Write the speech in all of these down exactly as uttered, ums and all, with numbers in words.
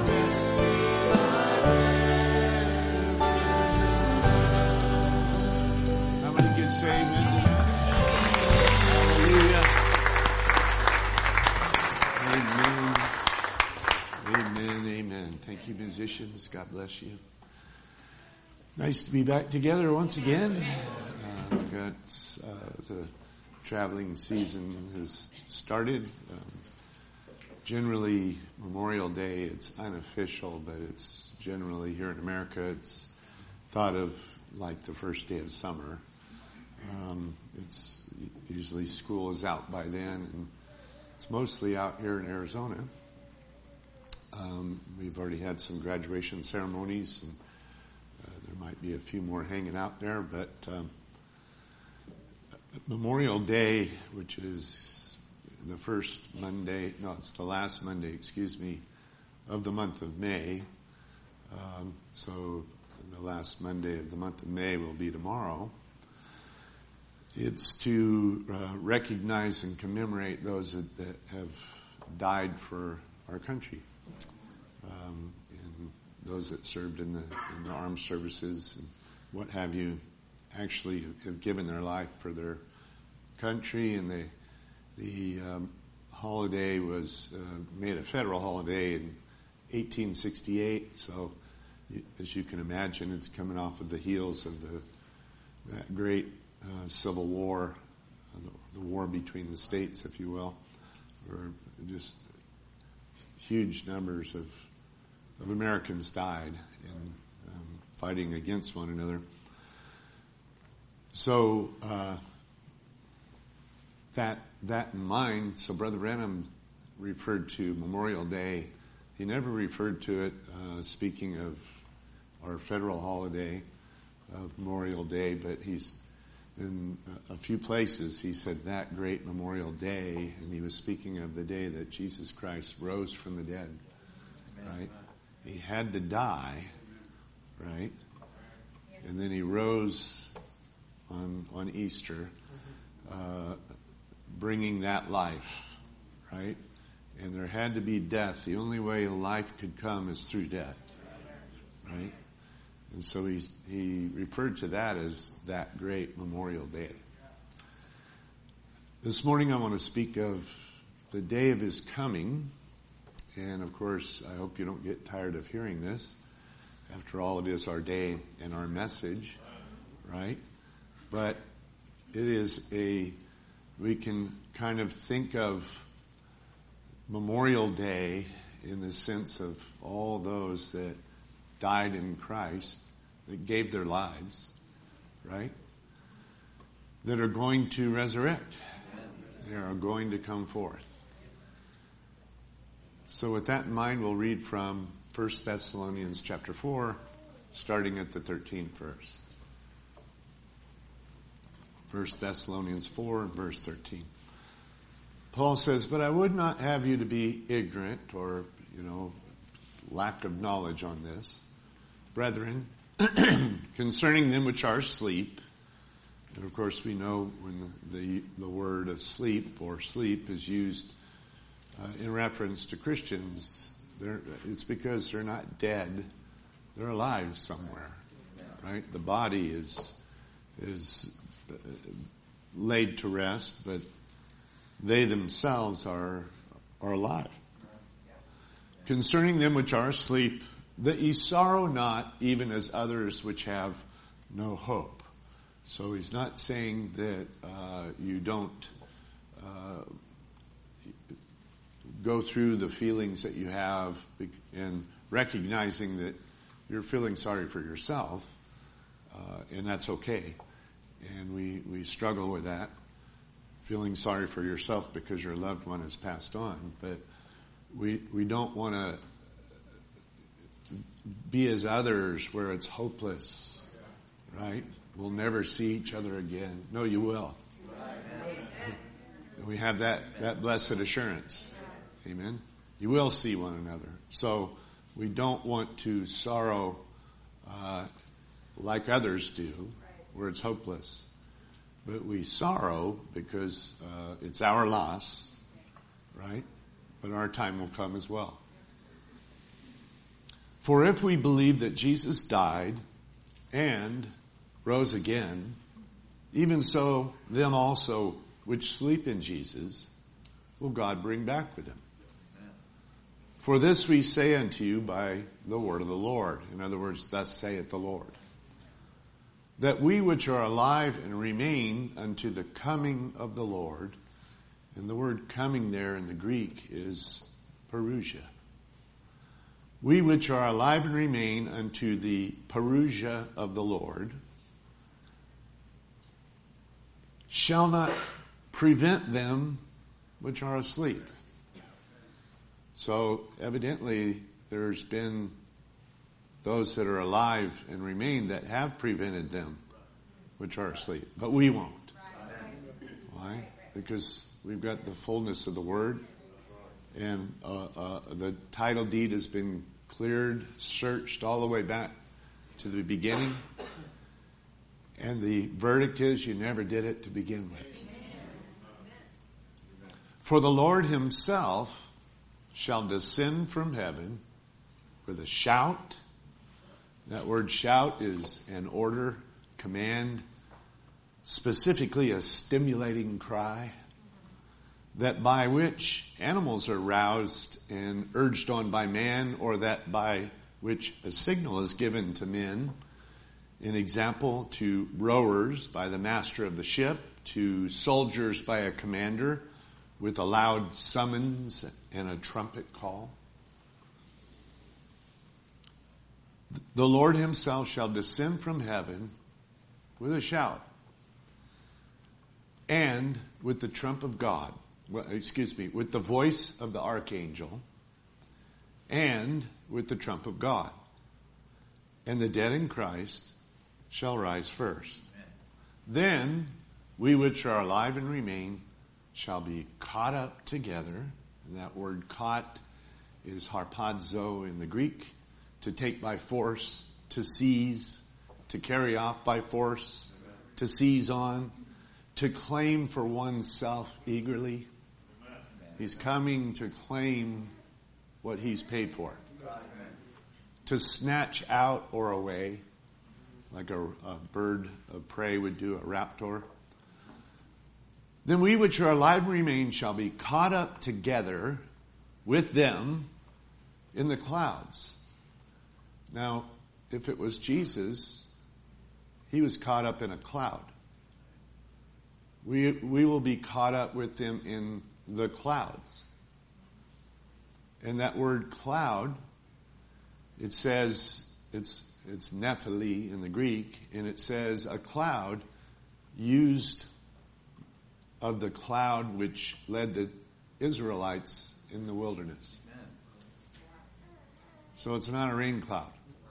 Musicians, God bless you. Nice to be back together once again. Uh, we've got uh, the traveling season has started. Um, generally, Memorial Day, it's unofficial, but it's generally here in America, it's thought of like the first day of summer. Um, it's usually school is out by then, and it's mostly out here in Arizona. Um, we've already had some graduation ceremonies, and uh, there might be a few more hanging out there, but um, Memorial Day, which is the first Monday, no, it's the last Monday, excuse me, of the month of May. Um, so the last Monday of the month of May will be tomorrow. It's to uh, recognize and commemorate those that, that have died for our country. Um, and those that served in the, in the armed services and what have you actually have given their life for their country. And the, the um, holiday was uh, made a federal holiday in eighteen sixty-eight. So as you can imagine, it's coming off of the heels of the that great uh, Civil War, uh, the, the war between the states, if you will, where just huge numbers of of Americans died in um, fighting against one another. So uh, that that in mind, so Brother Branham referred to Memorial Day. He never referred to it, uh, speaking of our federal holiday of Memorial Day, but he's in a few places he said that great Memorial Day, and he was speaking of the day that Jesus Christ rose from the dead, right? He had to die, right? And then he rose on on Easter, uh, bringing that life, right? And there had to be death. The only way life could come is through death, right? And so he's, he referred to that as that great Memorial Day. This morning I want to speak of the day of his coming. And of course, I hope you don't get tired of hearing this. After all, it is our day and our message, right? But it is a, we can kind of think of Memorial Day in the sense of all those that died in Christ, that gave their lives, right? That are going to resurrect. They are going to come forth. So with that in mind, we'll read from First Thessalonians chapter four, starting at the thirteenth verse. First Thessalonians four, verse thirteen. Paul says, "But I would not have you to be ignorant," or, you know, lack of knowledge on this, "brethren, concerning them which are asleep." And of course we know when the, the, the word asleep or sleep is used uh, in reference to Christians, it's because they're not dead. They're alive somewhere, right? The body is, is laid to rest, but they themselves are, are alive. "Concerning them which are asleep, that ye sorrow not, even as others which have no hope." So he's not saying that uh, you don't uh, go through the feelings that you have and recognizing that you're feeling sorry for yourself, uh, and that's okay. And we, we struggle with that, feeling sorry for yourself because your loved one has passed on. But we we don't want to be as others where it's hopeless, right? We'll never see each other again. No, you will. And we have that, that blessed assurance. Amen. You will see one another. So we don't want to sorrow uh, like others do, where it's hopeless. But we sorrow because uh, it's our loss, right? But our time will come as well. For if we believe that Jesus died and rose again, even so them also which sleep in Jesus will God bring back with him. For this we say unto you by the word of the Lord. In other words, thus saith the Lord. That we which are alive and remain unto the coming of the Lord, and the word coming there in the Greek is parousia. We which are alive and remain unto the parousia of the Lord shall not prevent them which are asleep. So evidently there's been those that are alive and remain that have prevented them which are asleep. But we won't. Why? Because we've got the fullness of the Word, and uh, uh, the title deed has been cleared, searched all the way back to the beginning. And the verdict is you never did it to begin with. For the Lord himself shall descend from heaven with a shout. That word shout is an order, command, specifically a stimulating cry, that by which animals are roused and urged on by man, or that by which a signal is given to men. An example, to rowers by the master of the ship, to soldiers by a commander, with a loud summons and a trumpet call. The Lord himself shall descend from heaven with a shout and with the trump of God, well, excuse me, with the voice of the archangel and with the trump of God. And the dead in Christ shall rise first. Then we which are alive and remain shall be caught up together. And that word caught is harpazo in the Greek, to take by force, to seize, to carry off by force, to seize on, to claim for oneself eagerly. He's coming to claim what he's paid for. To snatch out or away, like a, a bird of prey would do, a raptor. Then we which are alive and remain shall be caught up together with them in the clouds. Now, if it was Jesus, he was caught up in a cloud. We we will be caught up with him in the clouds. And that word cloud, it says, it's it's nephili in the Greek, and it says a cloud used of the cloud which led the Israelites in the wilderness. So it's not a rain cloud.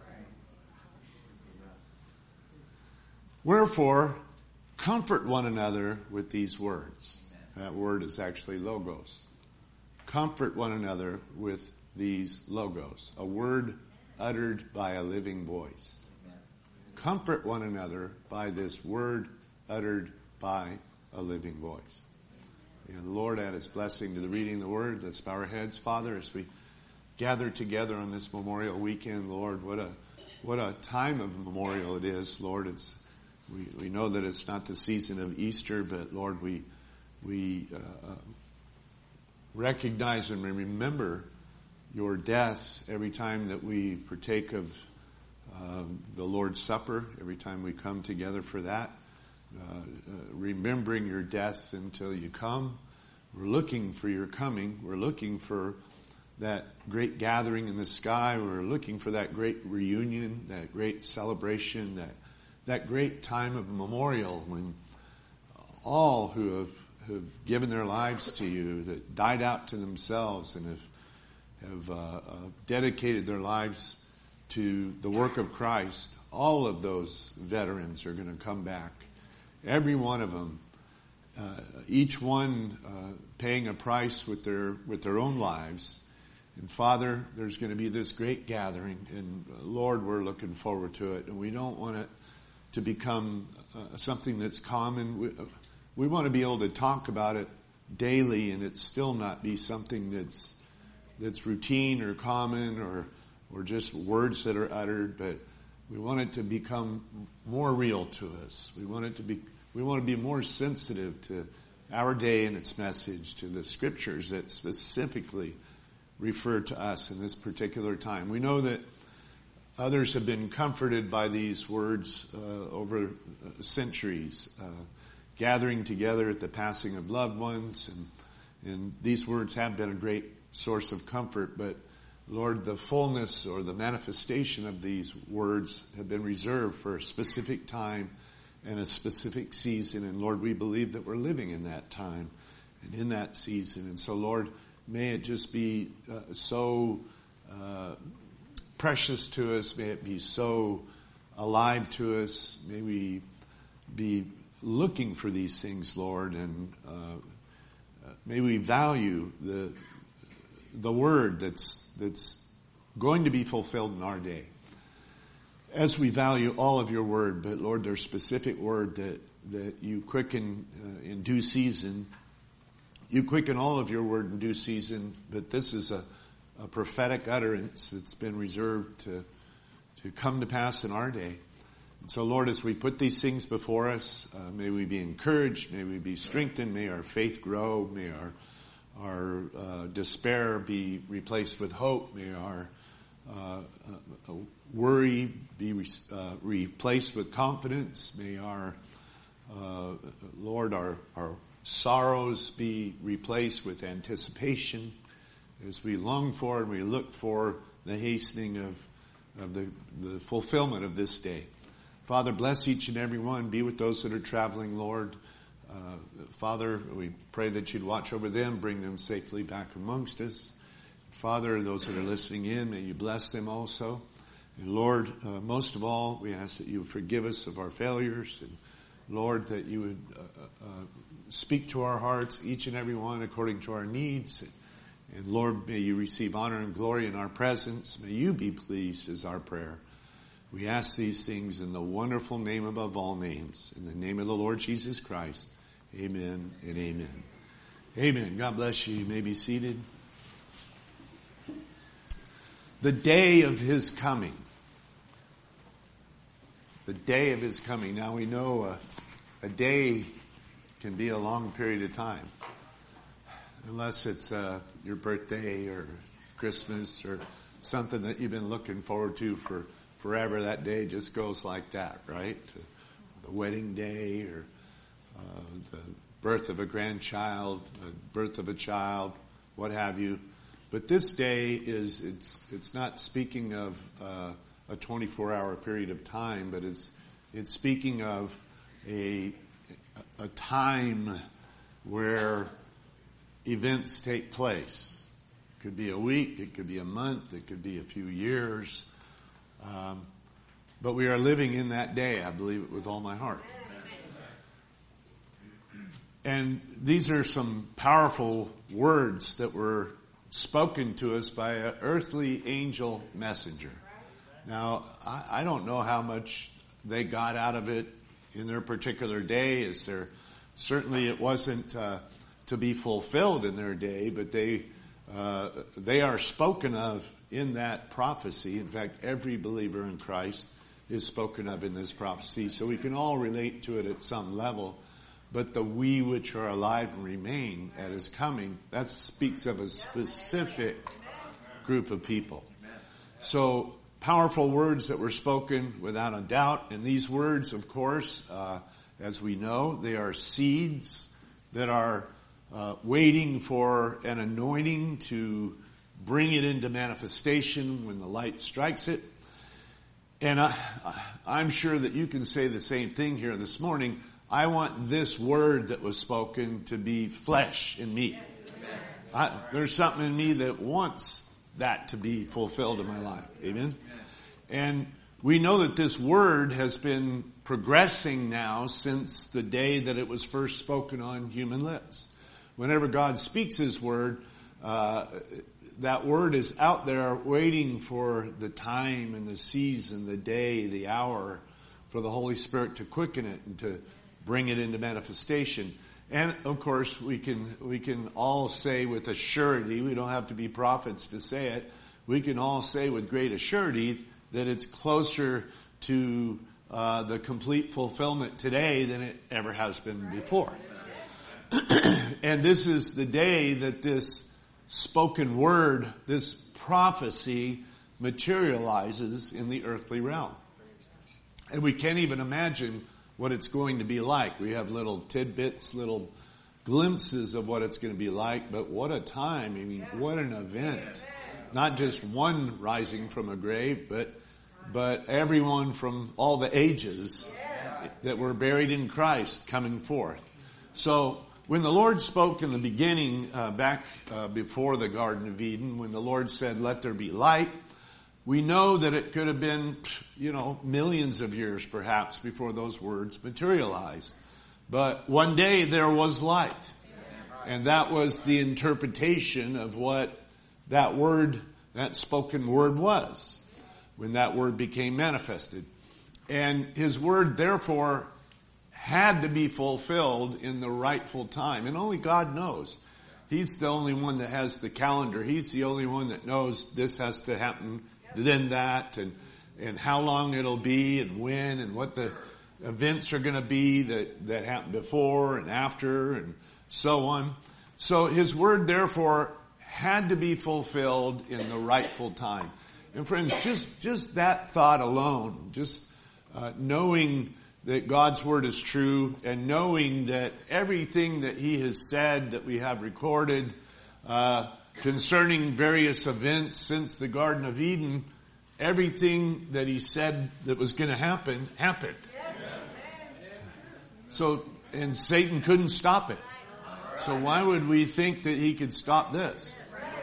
Wherefore, comfort one another with these words. That word is actually logos. Comfort one another with these logos. A word uttered by a living voice. Comfort one another by this word uttered by a living voice. And Lord, add his blessing to the reading of the word. Let's bow our heads. Father, as we gather together on this Memorial Weekend, Lord, what a what a time of memorial it is, Lord. It's we, we know that it's not the season of Easter, but Lord, we we uh, recognize and remember your death every time that we partake of um, the Lord's Supper, every time we come together for that. Uh, uh, remembering your death until you come. We're looking for your coming. We're looking for that great gathering in the sky. We're looking for that great reunion, that great celebration, that that great time of memorial when all who have, have given their lives to you, that died out to themselves and have, have uh, uh, dedicated their lives to the work of Christ, all of those veterans are going to come back. Every one of them, uh, each one uh, paying a price with their with their own lives. And Father, there's going to be this great gathering, and uh, Lord, we're looking forward to it. And we don't want it to become uh, something that's common. We, uh, we want to be able to talk about it daily, and it still not be something that's that's routine or common or or just words that are uttered, but we want it to become more real to us. We want it to be, we want to be more sensitive to our day and its message, to the scriptures that specifically refer to us in this particular time. We know that others have been comforted by these words uh, over centuries, uh, gathering together at the passing of loved ones, and, and these words have been a great source of comfort, but Lord, the fullness or the manifestation of these words have been reserved for a specific time and a specific season. And Lord, we believe that we're living in that time and in that season. And so, Lord, may it just be uh, so uh, precious to us. May it be so alive to us. May we be looking for these things, Lord, and uh, may we value the the word that's that's going to be fulfilled in our day. As we value all of your word, but Lord, there's specific word that, that you quicken uh, in due season. You quicken all of your word in due season, but this is a, a prophetic utterance that's been reserved to, to come to pass in our day. And so, Lord, as we put these things before us, uh, may we be encouraged, may we be strengthened, may our faith grow, may our Our uh, despair be replaced with hope. May our uh, uh, worry be re- uh, replaced with confidence. May our, uh, Lord, our, our sorrows be replaced with anticipation as we long for and we look for the hastening of, of the, the fulfillment of this day. Father, bless each and every one. Be with those that are traveling, Lord. Uh, Father, we pray that you'd watch over them, bring them safely back amongst us. Father, those that are listening in, may you bless them also. And Lord, uh, most of all, we ask that you would forgive us of our failures. And Lord, that you would uh, uh, speak to our hearts, each and every one, according to our needs. And, and Lord, may you receive honor and glory in our presence. May you be pleased is our prayer. We ask these things in the wonderful name above all names, in the name of the Lord Jesus Christ. Amen and amen. Amen. God bless you. You may be seated. The day of his coming. The day of his coming. Now we know a, a day can be a long period of time. Unless it's uh, your birthday or Christmas or something that you've been looking forward to for forever. That day just goes like that, right? The wedding day or Uh, the birth of a grandchild, the birth of a child, what have you. But this day is, it's it's not speaking of uh, a twenty-four hour period of time, but it's it's speaking of a a time where events take place. It could be a week, it could be a month, it could be a few years. Um, but we are living in that day, I believe it with all my heart. And these are some powerful words that were spoken to us by an earthly angel messenger. Now, I, I don't know how much they got out of it in their particular day. Is there, certainly it wasn't uh, to be fulfilled in their day, but they uh, they are spoken of in that prophecy. In fact, every believer in Christ is spoken of in this prophecy, so we can all relate to it at some level. But the we which are alive and remain at his coming, that speaks of a specific group of people. So powerful words that were spoken without a doubt. And these words, of course, uh, as we know, they are seeds that are uh, waiting for an anointing to bring it into manifestation when the light strikes it. And I, I'm sure that you can say the same thing here this morning. I want this word that was spoken to be flesh in me. I, there's something in me that wants that to be fulfilled in my life. Amen? And we know that this word has been progressing now since the day that it was first spoken on human lips. Whenever God speaks his word, uh, that word is out there waiting for the time and the season, the day, the hour, for the Holy Spirit to quicken it and to bring it into manifestation. And of course, we can we can all say with a surety, we don't have to be prophets to say it, we can all say with great assurity that it's closer to uh, the complete fulfillment today than it ever has been before. And this is the day that this spoken word, this prophecy, materializes in the earthly realm. And we can't even imagine what it's going to be like. We have little tidbits, little glimpses of what it's going to be like, but what a time. I mean, what an event. Not just one rising from a grave, but but everyone from all the ages that were buried in Christ coming forth. So when the Lord spoke in the beginning, uh, back uh, before the Garden of Eden, when the Lord said, "Let there be light," we know that it could have been, you know, millions of years perhaps before those words materialized. But one day there was light. And that was the interpretation of what that word, that spoken word was, when that word became manifested. And his word, therefore, had to be fulfilled in the rightful time. And only God knows. He's the only one that has the calendar. He's the only one that knows this has to happen, then that, and, and how long it'll be, and when, and what the events are going to be that, that happened before and after, and so on. So his word, therefore, had to be fulfilled in the rightful time. And friends, just, just that thought alone, just uh, knowing that God's word is true, and knowing that everything that he has said that we have recorded uh, concerning various events since the Garden of Eden, everything that he said that was going to happen, happened. So, and Satan couldn't stop it. So why would we think that he could stop this?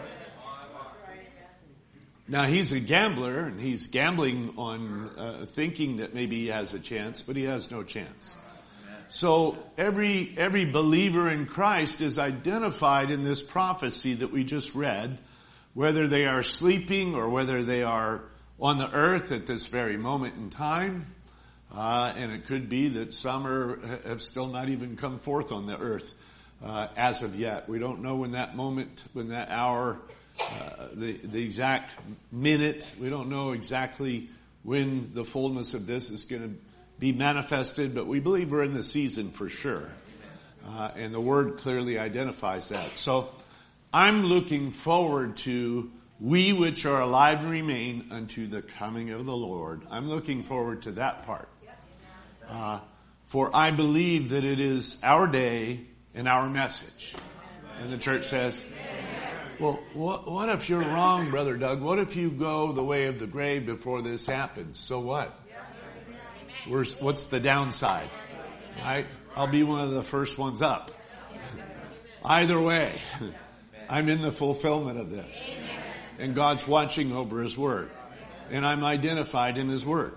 Now, he's a gambler, and he's gambling on uh, thinking that maybe he has a chance, but he has no chance. So every every believer in Christ is identified in this prophecy that we just read, whether they are sleeping or whether they are on the earth at this very moment in time. Uh, and it could be that some are, have still not even come forth on the earth uh, as of yet. We don't know when that moment, when that hour, uh, the, the exact minute, we don't know exactly when the fullness of this is going to be manifested, but we believe we're in the season for sure. Uh, and the word clearly identifies that. So I'm looking forward to we which are alive and remain unto the coming of the Lord. I'm looking forward to that part. Uh, for I believe that it is our day and our message. And the church says, well, what, what if you're wrong, Brother Doug? What if you go the way of the grave before this happens? So what? Where's, what's the downside? Right? I'll be one of the first ones up. Either way, I'm in the fulfillment of this. And God's watching over his word. And I'm identified in his word.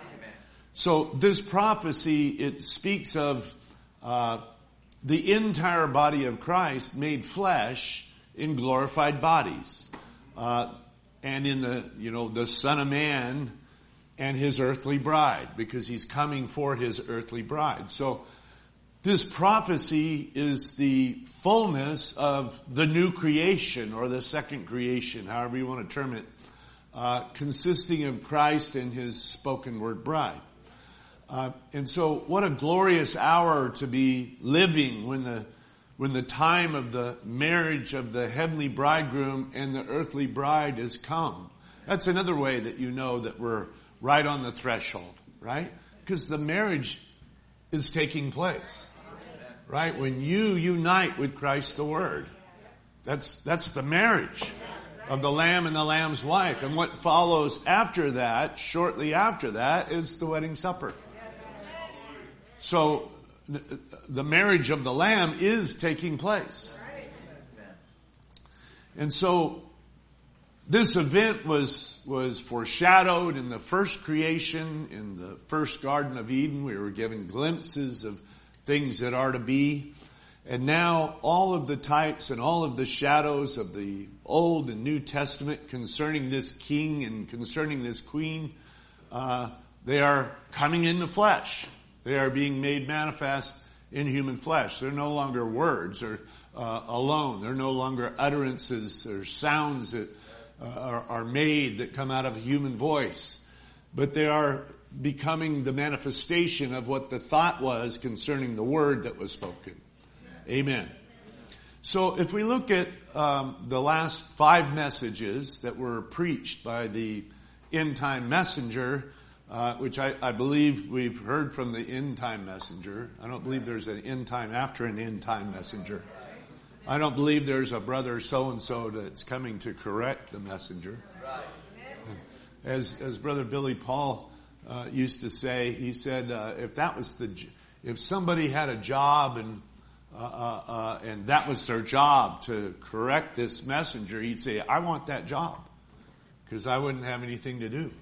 So this prophecy, it speaks of uh, the entire body of Christ made flesh in glorified bodies. Uh, and in the, you know, the Son of Man and his earthly bride, because he's coming for his earthly bride. So this prophecy is the fullness of the new creation, or the second creation, however you want to term it, uh, consisting of Christ and his spoken word bride. Uh, and so what a glorious hour to be living when the when the time of the marriage of the heavenly bridegroom and the earthly bride has come. That's another way that you know that we're right on the threshold, right? Because the marriage is taking place, right? When you unite with Christ the Word, that's that's the marriage of the Lamb and the Lamb's wife. And what follows after that, shortly after that, is the wedding supper. So the, the marriage of the Lamb is taking place. And so this event was was foreshadowed in the first creation, in the first Garden of Eden. We were given glimpses of things that are to be. And now all of the types and all of the shadows of the Old and New Testament concerning this king and concerning this queen, uh, they are coming in the flesh. They are being made manifest in human flesh. They're no longer words or uh, alone. They're no longer utterances or sounds that uh, are, are made that come out of a human voice, but they are becoming the manifestation of what the thought was concerning the word that was spoken. Amen. So if we look at um, the last five messages that were preached by the end-time messenger, uh, which I, I believe we've heard from the end-time messenger. I don't believe there's an end-time after an end-time messenger. I don't believe there's a brother so-and-so that's coming to correct the messenger. As as Brother Billy Paul uh, used to say, he said, uh, if that was the, if somebody had a job and uh, uh, uh, and that was their job to correct this messenger, he'd say, I want that job because I wouldn't have anything to do.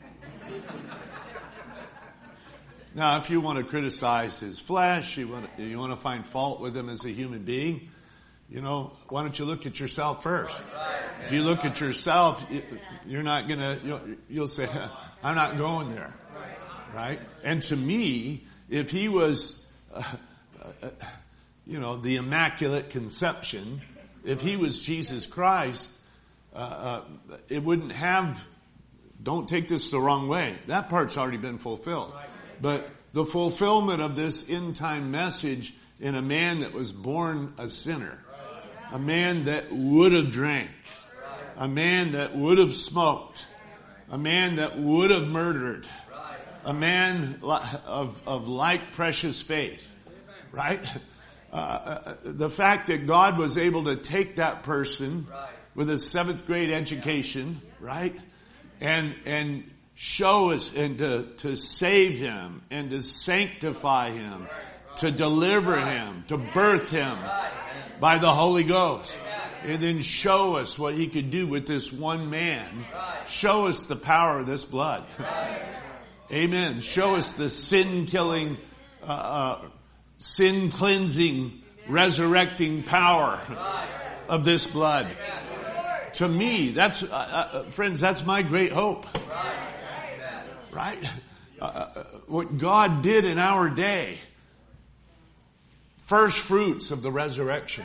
Now, if you want to criticize his flesh, you want to, you want to find fault with him as a human being, you know, why don't you look at yourself first? If you look at yourself, you're not going to, you'll, you'll say, I'm not going there. Right? And to me, if he was, uh, uh, you know, the Immaculate Conception, if he was Jesus Christ, uh, uh, it wouldn't have, don't take this the wrong way. That part's already been fulfilled. But the fulfillment of this end-time message in a man that was born a sinner, a man that would have drank, a man that would have smoked, a man that would have murdered, a man of, of like precious faith, right? Uh, the fact that God was able to take that person with a seventh grade education, right? And, and show us and to, to save him and to sanctify him, to deliver him, to birth him by the Holy Ghost. And then show us what he could do with this one man. Show us the power of this blood. Amen. Show us the sin-killing, uh, uh, sin-cleansing, resurrecting power of this blood. To me, that's, uh, uh, friends, that's my great hope. Right? Uh, what God did in our day. First fruits of the resurrection.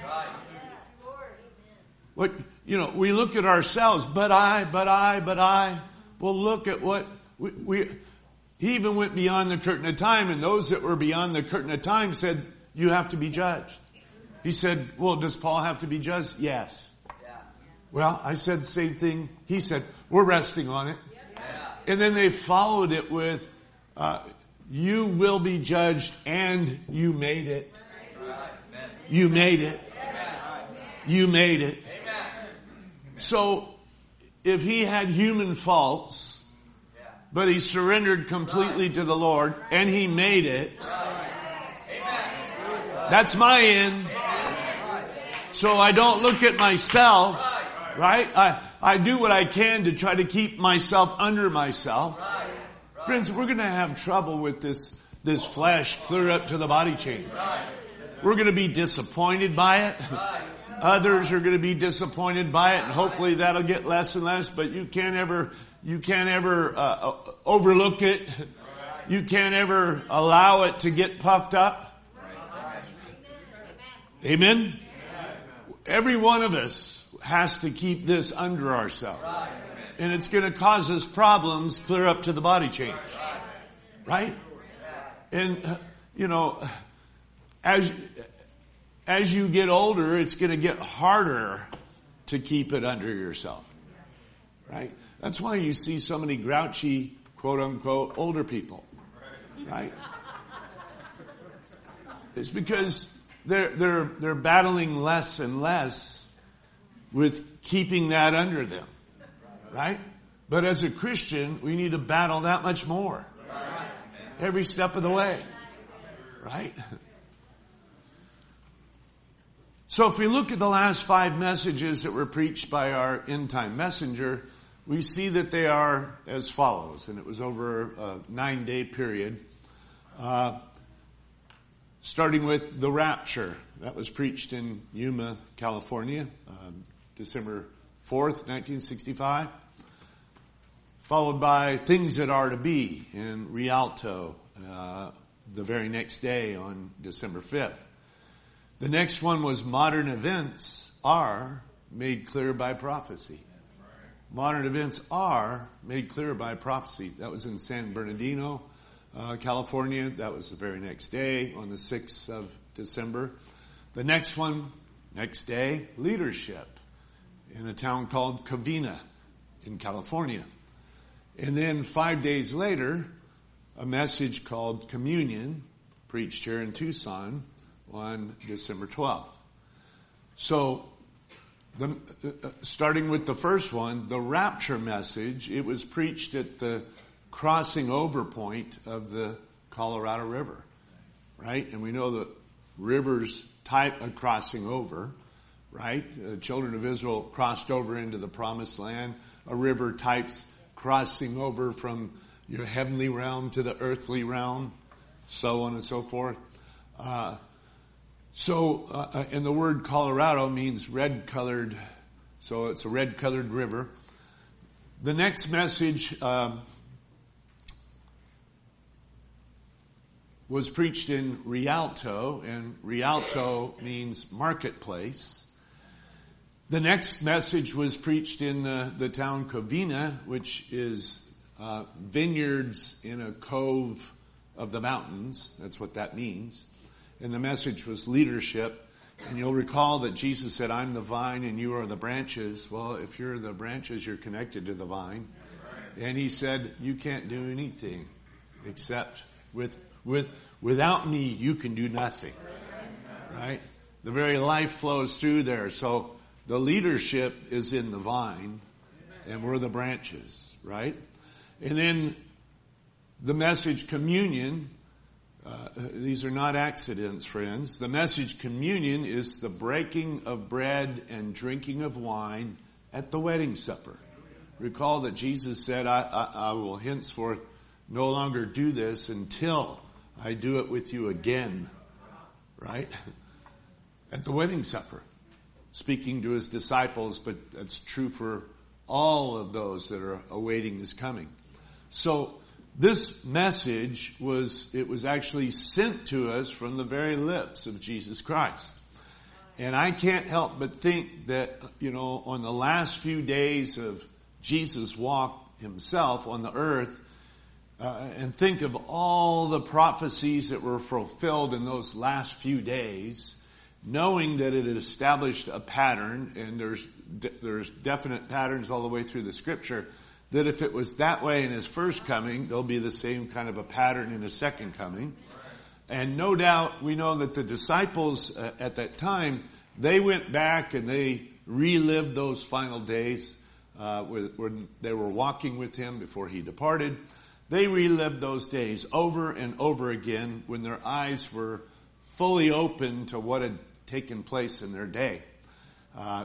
What, you know, we look at ourselves, but I, but I, but I. Well, look at what we, we, he even went beyond the curtain of time, and those that were beyond the curtain of time said, you have to be judged. He said, well, does Paul have to be judged? Yes. Yeah. Well, I said the same thing. He said, we're resting on it. Yeah. And then they followed it with, uh, you will be judged and you made it. You made it. You made it. So, if he had human faults, but he surrendered completely to the Lord, and he made it, that's my end. So I don't look at myself, right? I, I do what I can to try to keep myself under myself. Friends, we're going to have trouble with this, this flesh clear up to the body change. We're going to be disappointed by it. Others are going to be disappointed by it, and hopefully that'll get less and less, but you can't ever, you can't ever uh, overlook it. You can't ever allow it to get puffed up. Amen? Every one of us has to keep this under ourselves. And it's going to cause us problems clear up to the body change. Right? And, uh, you know, as as you get older, it's going to get harder to keep it under yourself. Right? That's why you see so many grouchy, quote unquote, older people. Right? It's because they're they're they're battling less and less with keeping that under them. Right? But as a Christian, we need to battle that much more. Every step of the way. Right? So if we look at the last five messages that were preached by our end-time messenger, we see that they are as follows. And it was over a nine-day period. Uh, starting with the rapture. That was preached in Yuma, California, um, December fourth, nineteen sixty-five. Followed by things that are to be in Rialto uh, the very next day on December fifth. The next one was modern events are made clear by prophecy. modern events are made clear by prophecy. That was in San Bernardino, uh, California. That was the very next day on the sixth of December. The next one, next day, leadership in a town called Covina in California. And then five days later, a message called Communion, preached here in Tucson on December twelfth. So, the, uh, starting with the first one, the rapture message, it was preached at the crossing over point of the Colorado River, right? And we know that rivers type a crossing over, right? The children of Israel crossed over into the promised land. A river types crossing over from your heavenly realm to the earthly realm, so on and so forth. Uh, so, uh, and the word Colorado means red-colored, so it's a red-colored river. The next message um, was preached in Rialto, and Rialto means marketplace. The next message was preached in the, the town Covina, which is uh, vineyards in a cove of the mountains. That's what that means. And the message was leadership. And you'll recall that Jesus said, I'm the vine and you are the branches. Well, if you're the branches, you're connected to the vine. And he said, you can't do anything except with, with, without me, you can do nothing. Right? The very life flows through there. So the leadership is in the vine and we're the branches, right? And then the message communion, uh, these are not accidents, friends. The message communion is the breaking of bread and drinking of wine at the wedding supper. Recall that Jesus said, I, I, I will henceforth no longer do this until I do it with you again, right? At the wedding supper, speaking to his disciples, but that's true for all of those that are awaiting his coming. So this message was, it was actually sent to us from the very lips of Jesus Christ. And I can't help but think that, you know, on the last few days of Jesus' walk himself on the earth, uh, and think of all the prophecies that were fulfilled in those last few days, knowing that it had established a pattern, and there's there's definite patterns all the way through the scripture, that if it was that way in his first coming, there'll be the same kind of a pattern in his second coming. And no doubt, we know that the disciples uh, at that time, they went back and they relived those final days uh, when they were walking with him before he departed. They relived those days over and over again when their eyes were fully open to what had taken place in their day. Uh,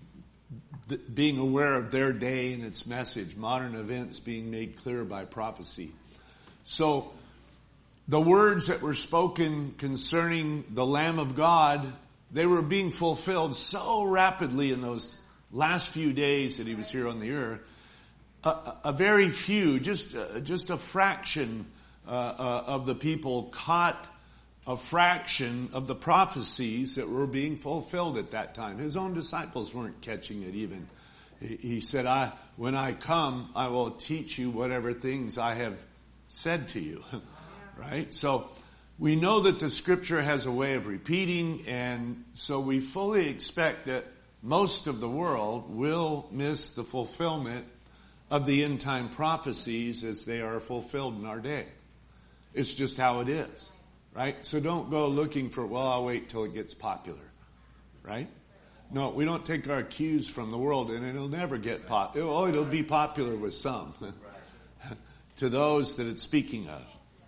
th- being aware of their day and its message, modern events being made clear by prophecy. So, the words that were spoken concerning the Lamb of God, they were being fulfilled so rapidly in those last few days that he was here on the earth. A, a very few, just uh, just a fraction uh, uh, of the people caught a fraction of the prophecies that were being fulfilled at that time. His own disciples weren't catching it even. He, he said, "I when I come, I will teach you whatever things I have said to you." Right? So we know that the scripture has a way of repeating, and so we fully expect that most of the world will miss the fulfillment of the end time prophecies as they are fulfilled in our day. It's just how it is, right? So don't go looking for, well, I'll wait till it gets popular, right? No, we don't take our cues from the world, and it'll never get popular. Oh, it'll be popular with some, to those that it's speaking of.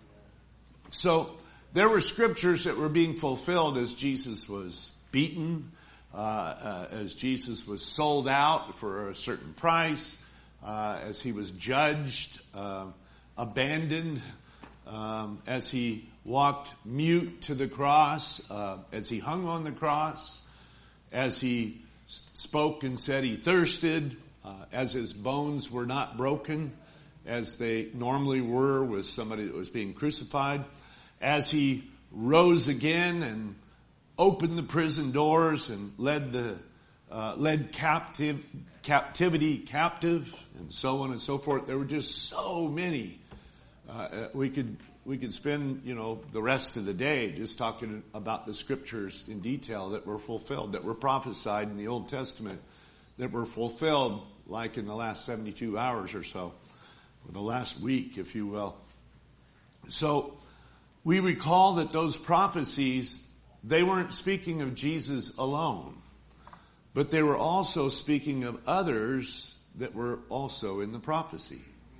So there were scriptures that were being fulfilled as Jesus was beaten, uh, uh, as Jesus was sold out for a certain price, uh, as he was judged, uh, abandoned, um, as he walked mute to the cross, uh, as he hung on the cross, as he spoke and said he thirsted, uh, as his bones were not broken, as they normally were with somebody that was being crucified, as he rose again and opened the prison doors and led the uh, led captive captivity captive, and so on and so forth. There were just so many. Uh, we could we could spend, you know, the rest of the day just talking about the scriptures in detail that were fulfilled, that were prophesied in the Old Testament, that were fulfilled like in the last seventy-two hours or so, or the last week, if you will. So we recall that those prophecies, they weren't speaking of Jesus alone, but they were also speaking of others that were also in the prophecy.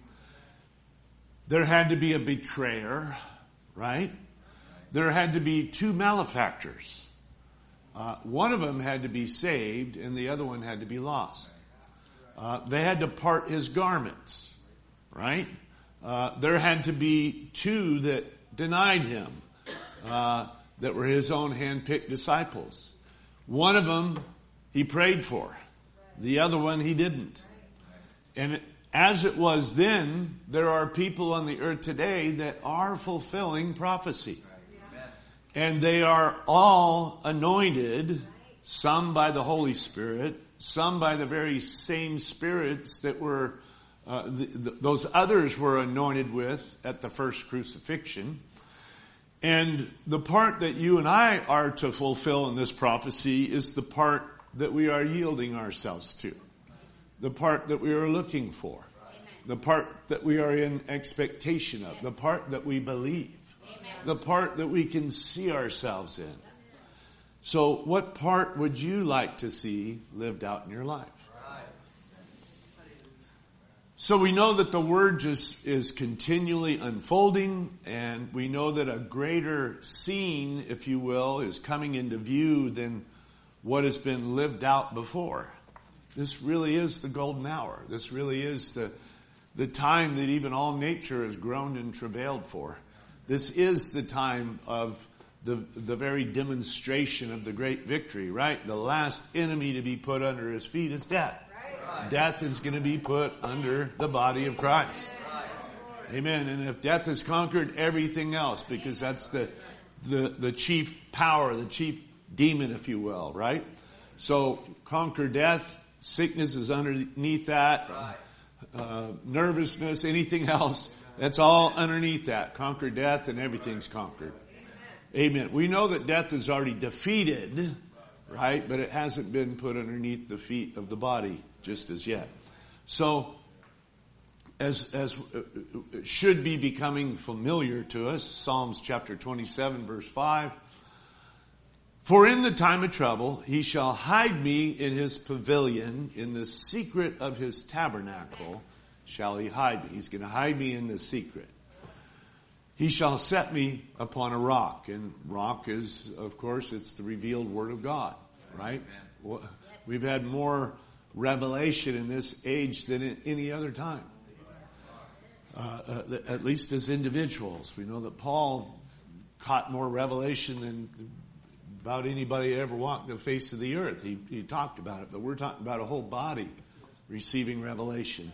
There had to be a betrayer, right? There had to be two malefactors. Uh, one of them had to be saved and the other one had to be lost. Uh, they had to part his garments, right? Uh, there had to be two that denied him, uh, that were his own hand-picked disciples. One of them he prayed for. The other one he didn't. And as it was then, there are people on the earth today that are fulfilling prophecy. And they are all anointed, some by the Holy Spirit, some by the very same spirits that were, uh, the, the, those others were anointed with at the first crucifixion. And the part that you and I are to fulfill in this prophecy is the part that we are yielding ourselves to. The part that we are looking for. Amen. The part that we are in expectation of. Yes. The part that we believe. Amen. The part that we can see ourselves in. So what part would you like to see lived out in your life? Right. So we know that the word just is continually unfolding, and we know that a greater scene, if you will, is coming into view than what has been lived out before. This really is the golden hour. This really is the, the time that even all nature has groaned and travailed for. This is the time of the, the very demonstration of the great victory, right? The last enemy to be put under his feet is death. Right. Death is going to be put under the body of Christ. Right. Amen. And if death has conquered everything else, because that's the, the, the chief power, the chief demon, if you will, right? So conquer death. Sickness is underneath that. Uh, nervousness, anything else, that's all underneath that. Conquer death and everything's conquered. Amen. We know that death is already defeated, right? But it hasn't been put underneath the feet of the body just as yet. So, as as uh, should be becoming familiar to us, Psalms chapter twenty-seven, verse five. For in the time of trouble, he shall hide me in his pavilion, in the secret of his tabernacle shall he hide me. He's going to hide me in the secret. He shall set me upon a rock. And rock is, of course, it's the revealed word of God, right? Amen. We've had more revelation in this age than in any other time. Uh, uh, at least as individuals. We know that Paul caught more revelation than about anybody that ever walked the face of the earth. He, he talked about it, but we're talking about a whole body receiving revelation.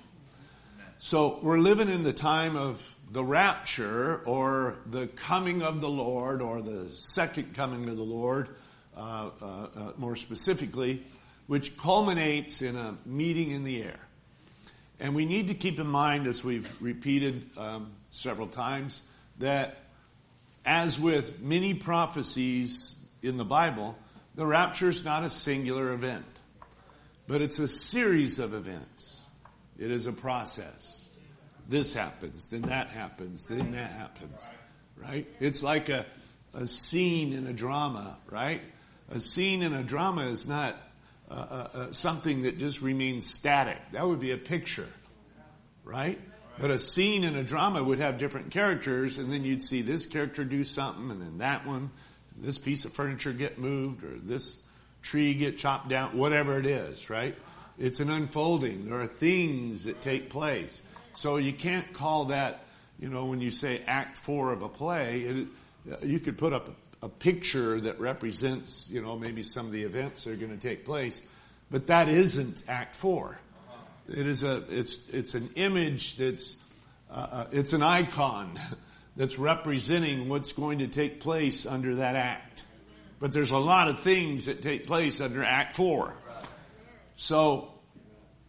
So we're living in the time of the rapture, or the coming of the Lord, or the second coming of the Lord, uh, uh, uh, more specifically, which culminates in a meeting in the air. And we need to keep in mind, as we've repeated um, several times, that as with many prophecies in the Bible, the rapture is not a singular event, but it's a series of events. It is a process. This happens, then that happens, then that happens, right? It's like a, a scene in a drama, right? A scene in a drama is not uh, uh, uh, something that just remains static. That would be a picture, right? But a scene in a drama would have different characters, and then you'd see this character do something, and then that one, this piece of furniture get moved, or this tree get chopped down, whatever it is, right? It's an unfolding. There are things that take place. So you can't call that, you know, when you say act four of a play, it, you could put up a, a picture that represents, you know, maybe some of the events that are going to take place, but that isn't act four. It is a, it's, it's an image that's, uh, it's an icon that's representing what's going to take place under that act. But there's a lot of things that take place under Act four. So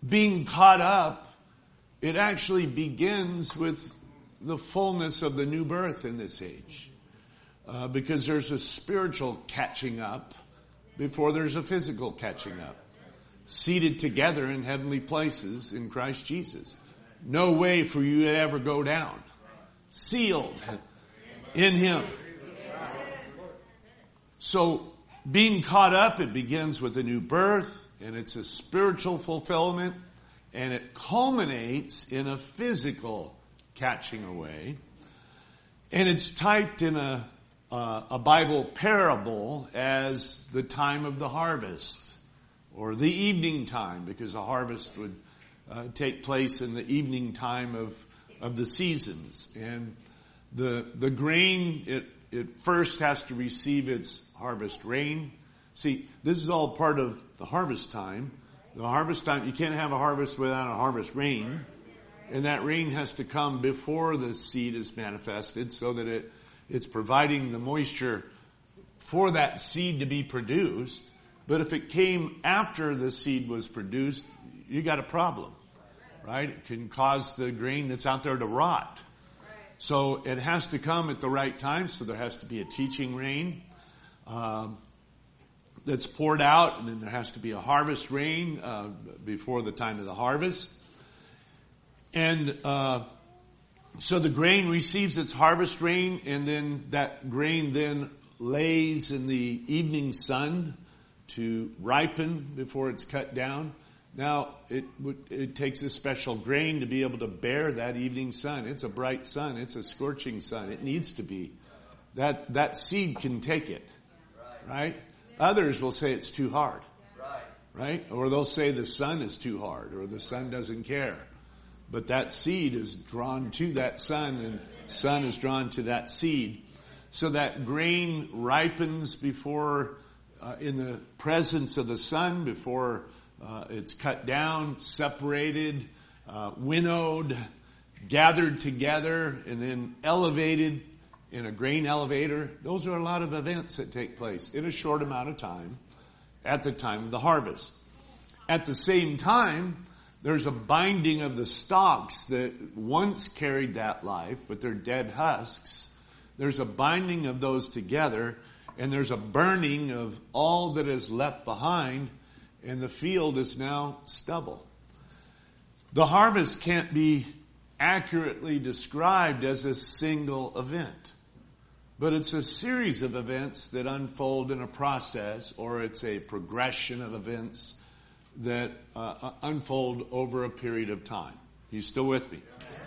being caught up, it actually begins with the fullness of the new birth in this age. Uh, because there's a spiritual catching up before there's a physical catching up. Seated together in heavenly places in Christ Jesus. No way for you to ever go down. Sealed in Him. So, being caught up, it begins with a new birth, and it's a spiritual fulfillment, and it culminates in a physical catching away. And it's typed in a, uh, a Bible parable as the time of the harvest, or the evening time, because the harvest would uh, take place in the evening time of, of the seasons. And the, the grain, it, it first has to receive its harvest rain. See, this is all part of the harvest time. The harvest time, you can't have a harvest without a harvest rain. And that rain has to come before the seed is manifested so that it, it's providing the moisture for that seed to be produced. But if it came after the seed was produced, you got a problem, right? It can cause the grain that's out there to rot. So it has to come at the right time. So there has to be a teaching rain um, that's poured out, and then there has to be a harvest rain uh, before the time of the harvest. And uh, so the grain receives its harvest rain, and then that grain then lays in the evening sun to ripen before it's cut down. Now, it it takes a special grain to be able to bear that evening sun. It's a bright sun. It's a scorching sun. It needs to be. That that seed can take it, right? Others will say it's too hard, right? Or they'll say the sun is too hard, or the sun doesn't care. But that seed is drawn to that sun, and sun is drawn to that seed. So that grain ripens before, uh, in the presence of the sun, before uh, it's cut down, separated, uh, winnowed, gathered together, and then elevated in a grain elevator. Those are a lot of events that take place in a short amount of time at the time of the harvest. At the same time, there's a binding of the stalks that once carried that life, but they're dead husks. There's a binding of those together, and there's a burning of all that is left behind, and the field is now stubble. The harvest can't be accurately described as a single event, but it's a series of events that unfold in a process, or it's a progression of events that uh, unfold over a period of time. You still with me?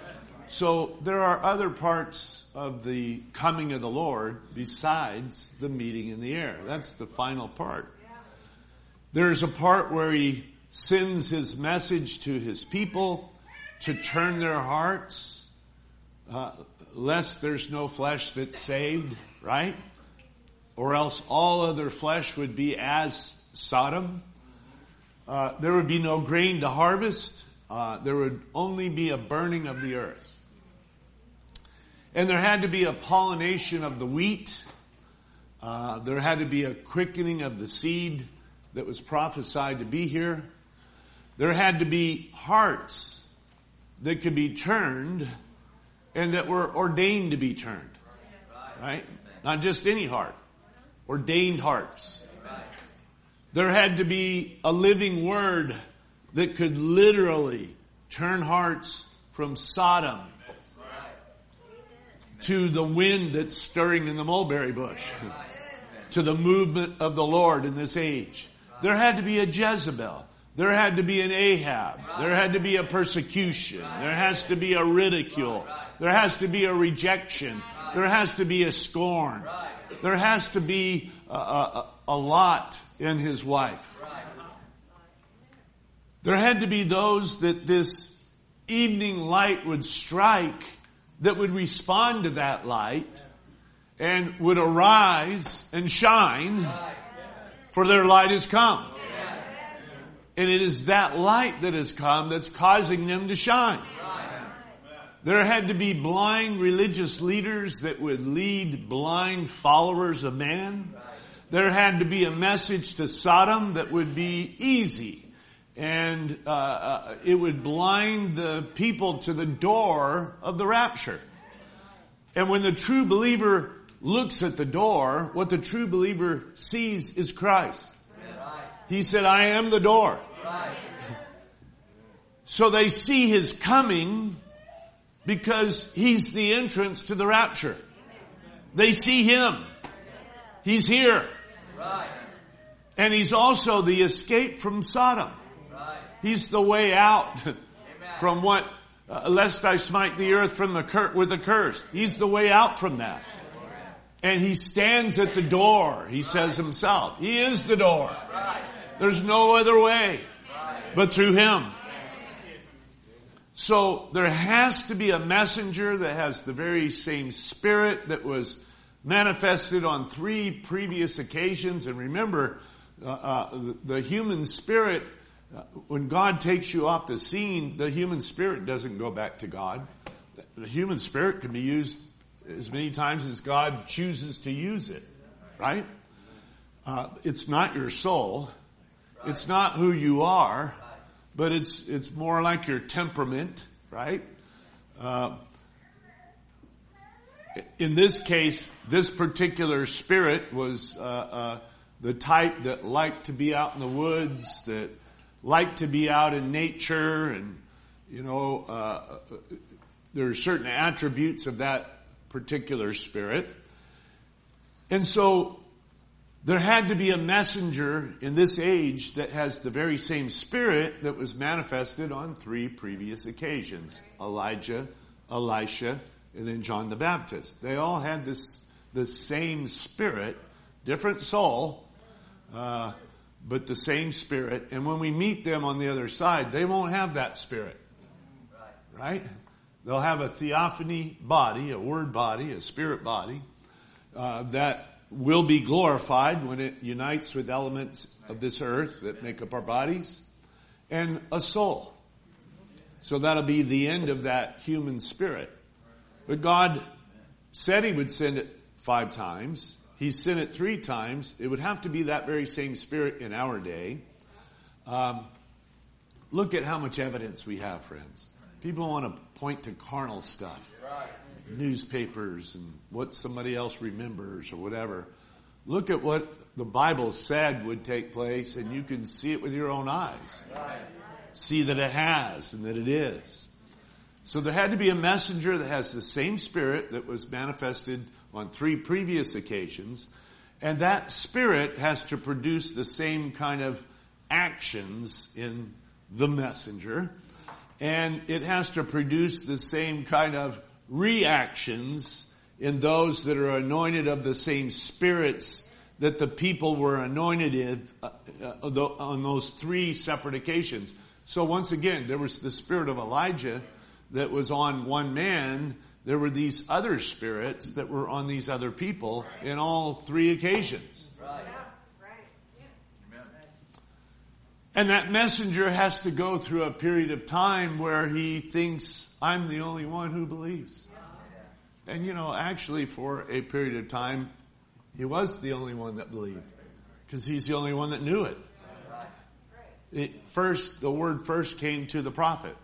So there are other parts of the coming of the Lord besides the meeting in the air. That's the final part. There's a part where He sends His message to His people to turn their hearts, uh, lest there's no flesh that's saved, right? Or else all other flesh would be as Sodom. Uh, there would be no grain to harvest. Uh, there would only be a burning of the earth. And there had to be a pollination of the wheat. Uh, there had to be a quickening of the seed that was prophesied to be here. There had to be hearts that could be turned and that were ordained to be turned. Right? Not just any heart. Ordained hearts. There had to be a living word that could literally turn hearts from Sodom to the wind that's stirring in the mulberry bush, to the movement of the Lord in this age. There had to be a Jezebel. There had to be an Ahab. There had to be a persecution. There has to be a ridicule. There has to be a rejection. There has to be a scorn. There has to be a, a, a lot in his wife. There had to be those that this evening light would strike, that would respond to that light and would arise and shine, for their light has come. And it is that light that has come that's causing them to shine. There had to be blind religious leaders that would lead blind followers of man. There had to be a message to Sodom that would be easy and uh, uh, it would blind the people to the door of the rapture. And when the true believer looks at the door, what the true believer sees is Christ. He said, I am the door. So they see his coming because he's the entrance to the rapture. They see him. He's here. And he's also the escape from Sodom. He's the way out from what, uh, lest I smite the earth from the cur- with a curse. He's the way out from that. And he stands at the door, he says himself. He is the door. There's no other way but through him. So there has to be a messenger that has the very same spirit that was manifested on three previous occasions. And remember, uh, uh, the, the human spirit, uh, when God takes you off the scene, the human spirit doesn't go back to God. The human spirit can be used as many times as God chooses to use it, right? Uh, it's not your soul. It's not who you are. But it's it's more like your temperament, right? Uh, in this case, this particular spirit was uh, uh, the type that liked to be out in the woods, that liked to be out in nature, and you know, uh, there are certain attributes of that particular spirit. And so there had to be a messenger in this age that has the very same spirit that was manifested on three previous occasions. Elijah, Elisha, and then John the Baptist. They all had this the same spirit, different soul, uh, but the same spirit. And when we meet them on the other side, they won't have that spirit. Right? They'll have a theophany body, a word body, a spirit body, uh, that will be glorified when it unites with elements of this earth that make up our bodies, and a soul. So that'll be the end of that human spirit. But God said he would send it five times. He sent it three times. It would have to be that very same spirit in our day. Um, look at how much evidence we have, friends. People want to point to carnal stuff. Newspapers and what somebody else remembers or whatever. Look at what the Bible said would take place, and you can see it with your own eyes. See that it has and that it is. So there had to be a messenger that has the same spirit that was manifested on three previous occasions, and that spirit has to produce the same kind of actions in the messenger, and it has to produce the same kind of reactions in those that are anointed of the same spirits that the people were anointed in uh, uh, on those three separate occasions. So once again, there was the spirit of Elijah that was on one man. There were these other spirits that were on these other people in all three occasions. And that messenger has to go through a period of time where he thinks, I'm the only one who believes. And you know, actually for a period of time, he was the only one that believed. Because he's the only one that knew it. It first, the word first came to the prophet.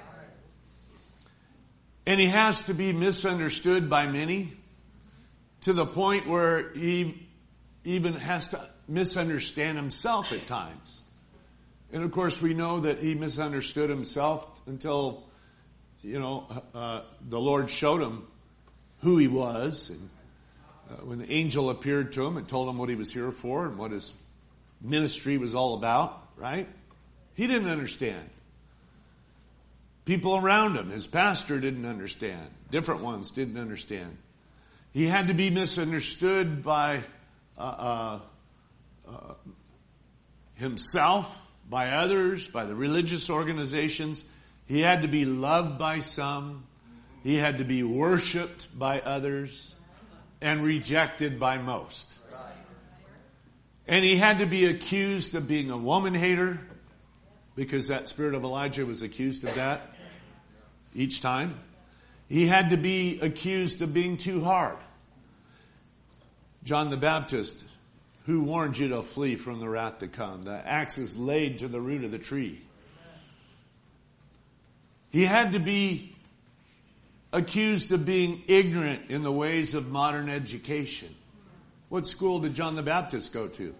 And he has to be misunderstood by many to the point where he even has to misunderstand himself at times. And of course, we know that he misunderstood himself until, you know, uh, the Lord showed him who he was. And uh, when the angel appeared to him and told him what he was here for and what his ministry was all about, right? He didn't understand. People around him, his pastor didn't understand. Different ones didn't understand. He had to be misunderstood by uh, uh, uh, himself, by others, by the religious organizations. He had to be loved by some. He had to be worshipped by others and rejected by most. And he had to be accused of being a woman hater, because that spirit of Elijah was accused of that each time. He had to be accused of being too hard. John the Baptist, who warned you to flee from the wrath to come. The axe is laid to the root of the tree. He had to be accused of being ignorant in the ways of modern education. What school did John the Baptist go to?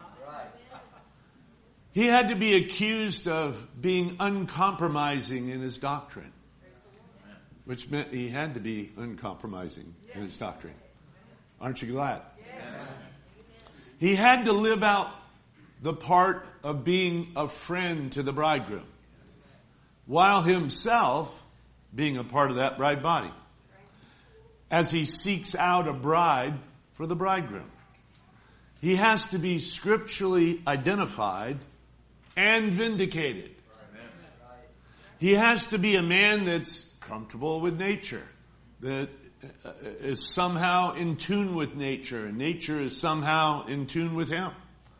He had to be accused of being uncompromising in his doctrine, which meant he had to be uncompromising in his doctrine. Aren't you glad? He had to live out the part of being a friend to the bridegroom, while himself being a part of that bride body, as he seeks out a bride for the bridegroom. He has to be scripturally identified and vindicated. He has to be a man that's comfortable with nature, that is somehow in tune with nature, and nature is somehow in tune with him.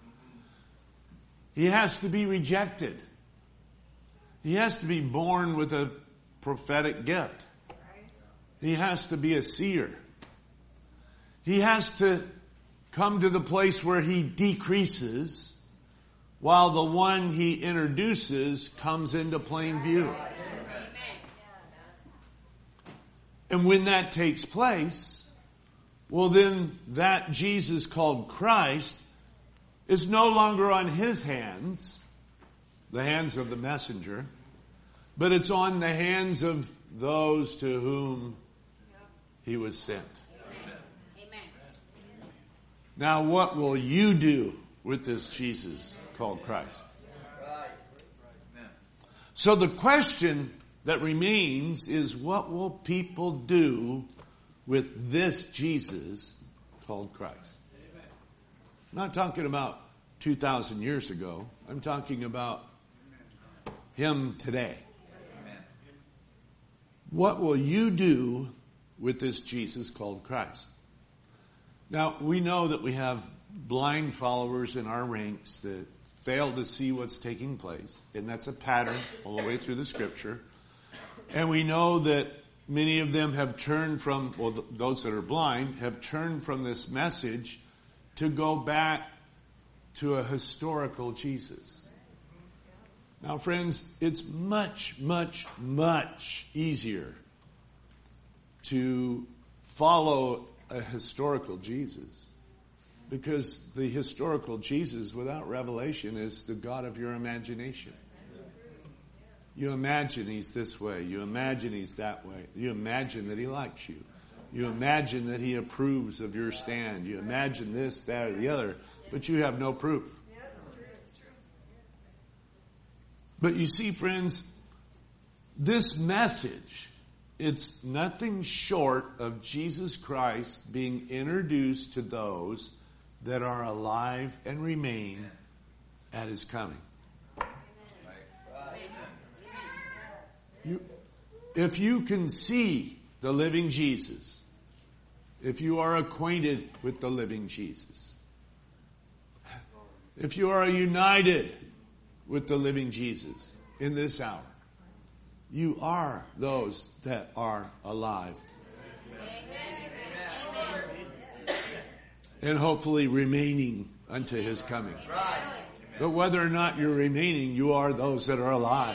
He has to be rejected. He has to be born with a prophetic gift. He has to be a seer. He has to come to the place where he decreases while the one he introduces comes into plain view. And when that takes place, well then that Jesus called Christ is no longer on his hands, the hands of the messenger, but it's on the hands of those to whom he was sent. Amen. Now what will you do with this Jesus called Christ? So the question that remains is, what will people do with this Jesus called Christ? I'm not talking about two thousand years ago. I'm talking about him today. What will you do with this Jesus called Christ? Now, we know that we have blind followers in our ranks that fail to see what's taking place, and that's a pattern all the way through the Scripture. And we know that many of them have turned from, well, those that are blind, have turned from this message to go back to a historical Jesus. Now, friends, it's much, much, much easier to follow a historical Jesus, because the historical Jesus without revelation is the God of your imagination. You imagine he's this way. You imagine he's that way. You imagine that he likes you. You imagine that he approves of your stand. You imagine this, that, or the other, but you have no proof. But you see, friends, this message, it's nothing short of Jesus Christ being introduced to those that are alive and remain at his coming. You, if you can see the living Jesus, if you are acquainted with the living Jesus, if you are united with the living Jesus in this hour, you are those that are alive. And hopefully remaining unto his coming. But whether or not you're remaining, you are those that are alive.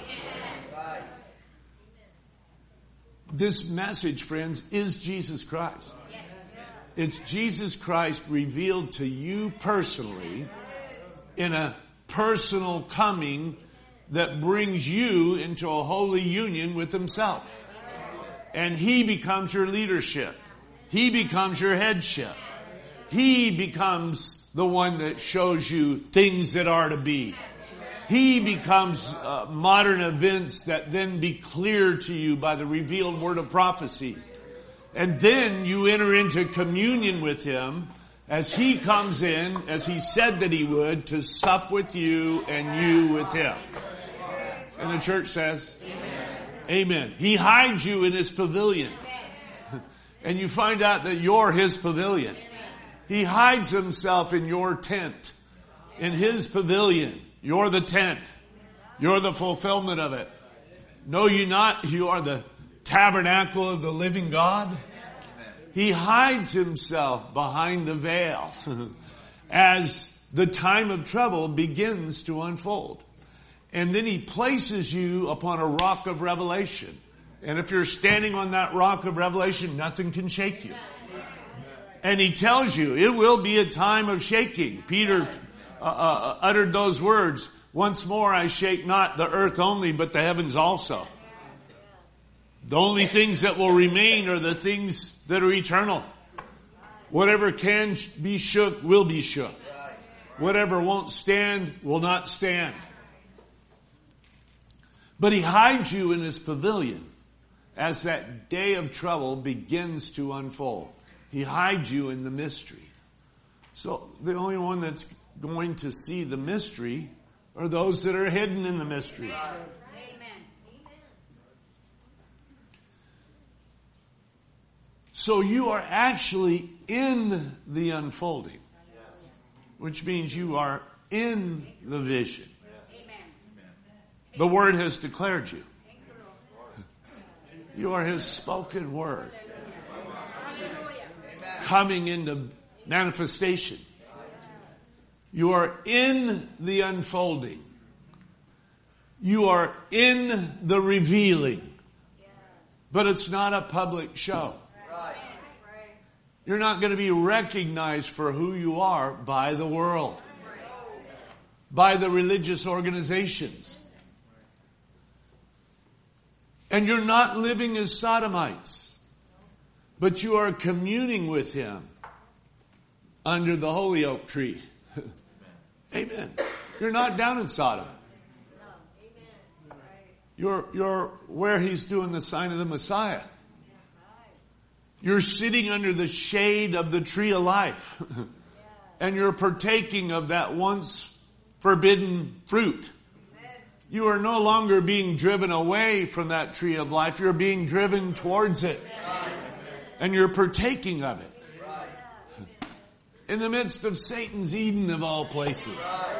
This message, friends, is Jesus Christ. It's Jesus Christ revealed to you personally in a personal coming that brings you into a holy union with himself. And he becomes your leadership. He becomes your headship. He becomes the one that shows you things that are to be. He becomes uh, modern events that then be clear to you by the revealed word of prophecy. And then you enter into communion with him as he comes in, as he said that he would, to sup with you and you with him. And the church says, Amen. Amen. He hides you in his pavilion. And you find out that you're his pavilion. He hides himself in your tent, in his pavilion. You're the tent. You're the fulfillment of it. Know you not, you are the tabernacle of the living God. He hides himself behind the veil. as the time of trouble begins to unfold. And then he places you upon a rock of revelation. And if you're standing on that rock of revelation, nothing can shake you. And he tells you it will be a time of shaking. Peter uh, uh, uttered those words, "Once more I shake not the earth only, but the heavens also." The only things that will remain are the things that are eternal. Whatever can be shook will be shook. Whatever won't stand will not stand. But he hides you in his pavilion as that day of trouble begins to unfold. He hides you in the mystery. So the only one that's going to see the mystery are those that are hidden in the mystery. So you are actually in the unfolding, which means you are in the vision. The Word has declared you. You are His spoken word coming into manifestation. You are in the unfolding. You are in the revealing. But it's not a public show. You're not going to be recognized for who you are by the world, by the religious organizations. And you're not living as sodomites, but you are communing with Him under the holy oak tree. Amen. You're not down in Sodom. You're, you're where He's doing the sign of the Messiah. You're sitting under the shade of the tree of life. And you're partaking of that once forbidden fruit. You are no longer being driven away from that tree of life. You're being driven towards it. And you're partaking of it. In the midst of Satan's Eden of all places.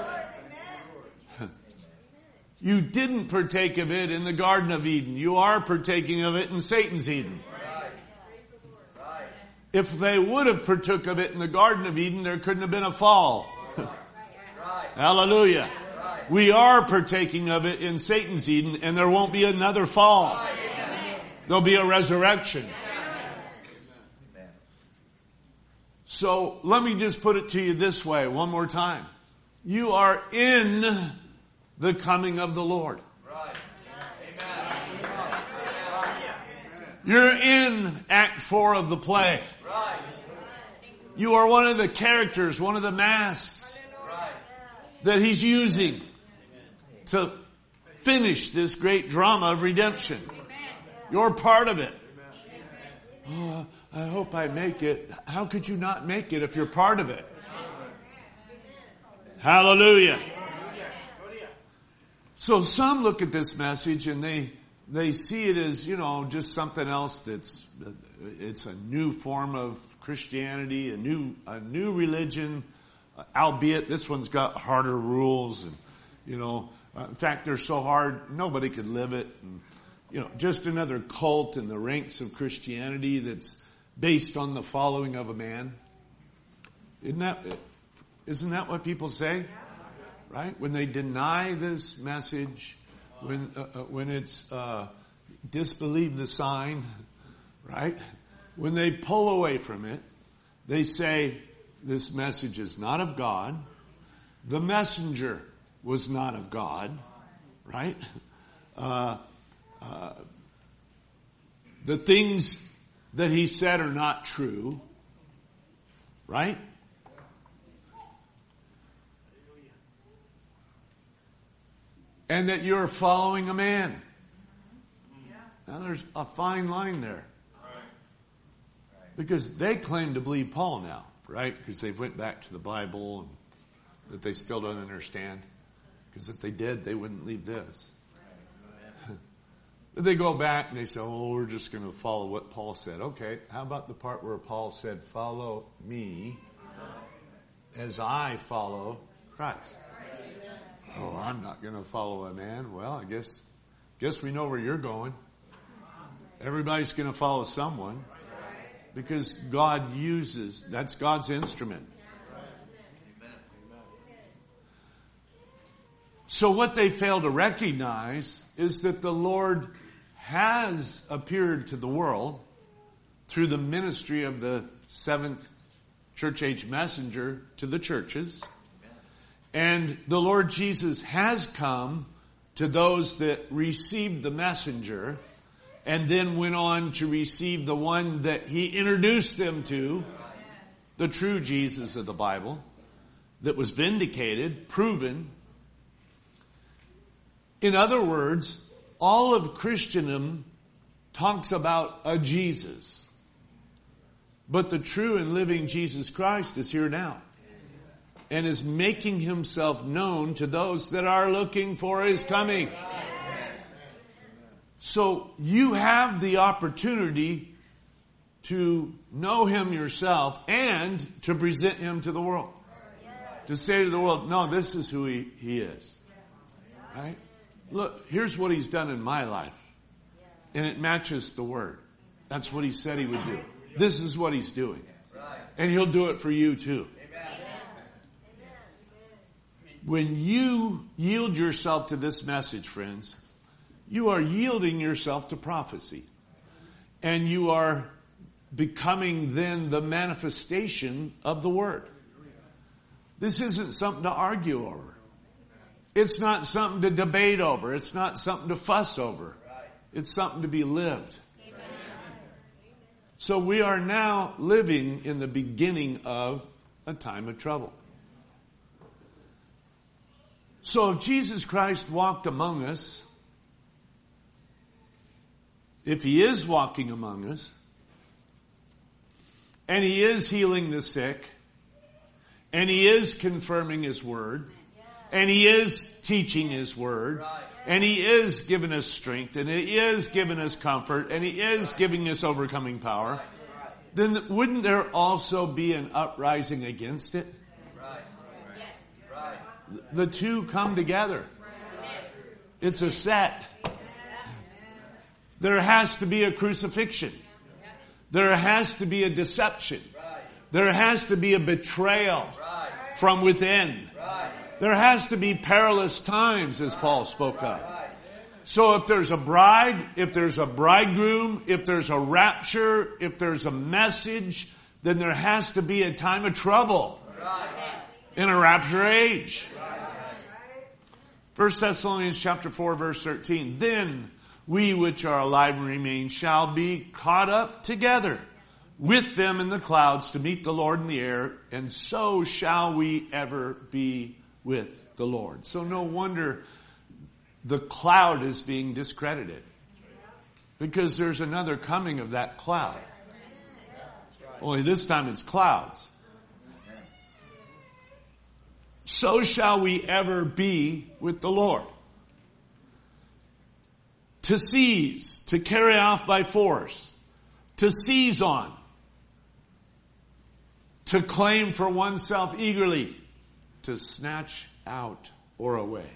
You didn't partake of it in the Garden of Eden. You are partaking of it in Satan's Eden. If they would have partook of it in the Garden of Eden, there couldn't have been a fall. Hallelujah. We are partaking of it in Satan's Eden, and there won't be another fall. There'll be a resurrection. So let me just put it to you this way one more time. You are in the coming of the Lord. You're in Act Four of the play. You are one of the characters, one of the masks that He's using to finish this great drama of redemption. You're part of it. Oh, I hope I make it. How could you not make it if you're part of it? Hallelujah. So some look at this message and they they see it as, you know, just something else that's, it's a new form of Christianity, a new, a new religion, albeit this one's got harder rules and, you know, uh, in fact, they're so hard, nobody could live it. And, you know, just another cult in the ranks of Christianity that's based on the following of a man. Isn't that, isn't that what people say? Right? When they deny this message, when uh, uh, when it's uh, disbelieve the sign, right? When they pull away from it, they say this message is not of God. The messenger was not of God, right? Uh, uh, the things that he said are not true, right? And that you're following a man. Now there's a fine line there. Because they claim to believe Paul now, right? Because they've went back to the Bible and that they still don't understand. Because if they did, they wouldn't leave this. But they go back and they say, oh, we're just going to follow what Paul said. Okay, how about the part where Paul said, follow me as I follow Christ? Oh, I'm not going to follow a man. Well, I guess, guess we know where you're going. Everybody's going to follow someone because God uses, that's God's instrument. So what they fail to recognize is that the Lord has appeared to the world through the ministry of the seventh church age messenger to the churches. And the Lord Jesus has come to those that received the messenger and then went on to receive the one that he introduced them to, the true Jesus of the Bible, that was vindicated, proven. In other words, all of Christendom talks about a Jesus. But the true and living Jesus Christ is here now and is making himself known to those that are looking for his coming. So you have the opportunity to know him yourself and to present him to the world. To say to the world, no, this is who he, he is. Right? Look, here's what he's done in my life. And it matches the word. That's what he said he would do. This is what he's doing. And he'll do it for you too. When you yield yourself to this message, friends, you are yielding yourself to prophecy. And you are becoming then the manifestation of the word. This isn't something to argue over. It's not something to debate over. It's not something to fuss over. It's something to be lived. So we are now living in the beginning of a time of trouble. So if Jesus Christ walked among us, if he is walking among us, and he is healing the sick, and he is confirming his word, and he is teaching his word, and he is giving us strength, and he is giving us comfort, and he is giving us overcoming power, then wouldn't there also be an uprising against it? The two come together. It's a set. There has to be a crucifixion. There has to be a deception. There has to be a betrayal from within. There has to be perilous times, as Paul spoke of. So if there's a bride, if there's a bridegroom, if there's a rapture, if there's a message, then there has to be a time of trouble in a rapture age. First Thessalonians chapter four, verse thirteen. Then we which are alive and remain shall be caught up together with them in the clouds to meet the Lord in the air, and so shall we ever be with the Lord. So no wonder the cloud is being discredited, because there's another coming of that cloud. Only this time it's clouds. So shall we ever be with the Lord. To seize, to carry off by force, to seize on, to claim for oneself eagerly, to snatch out or away.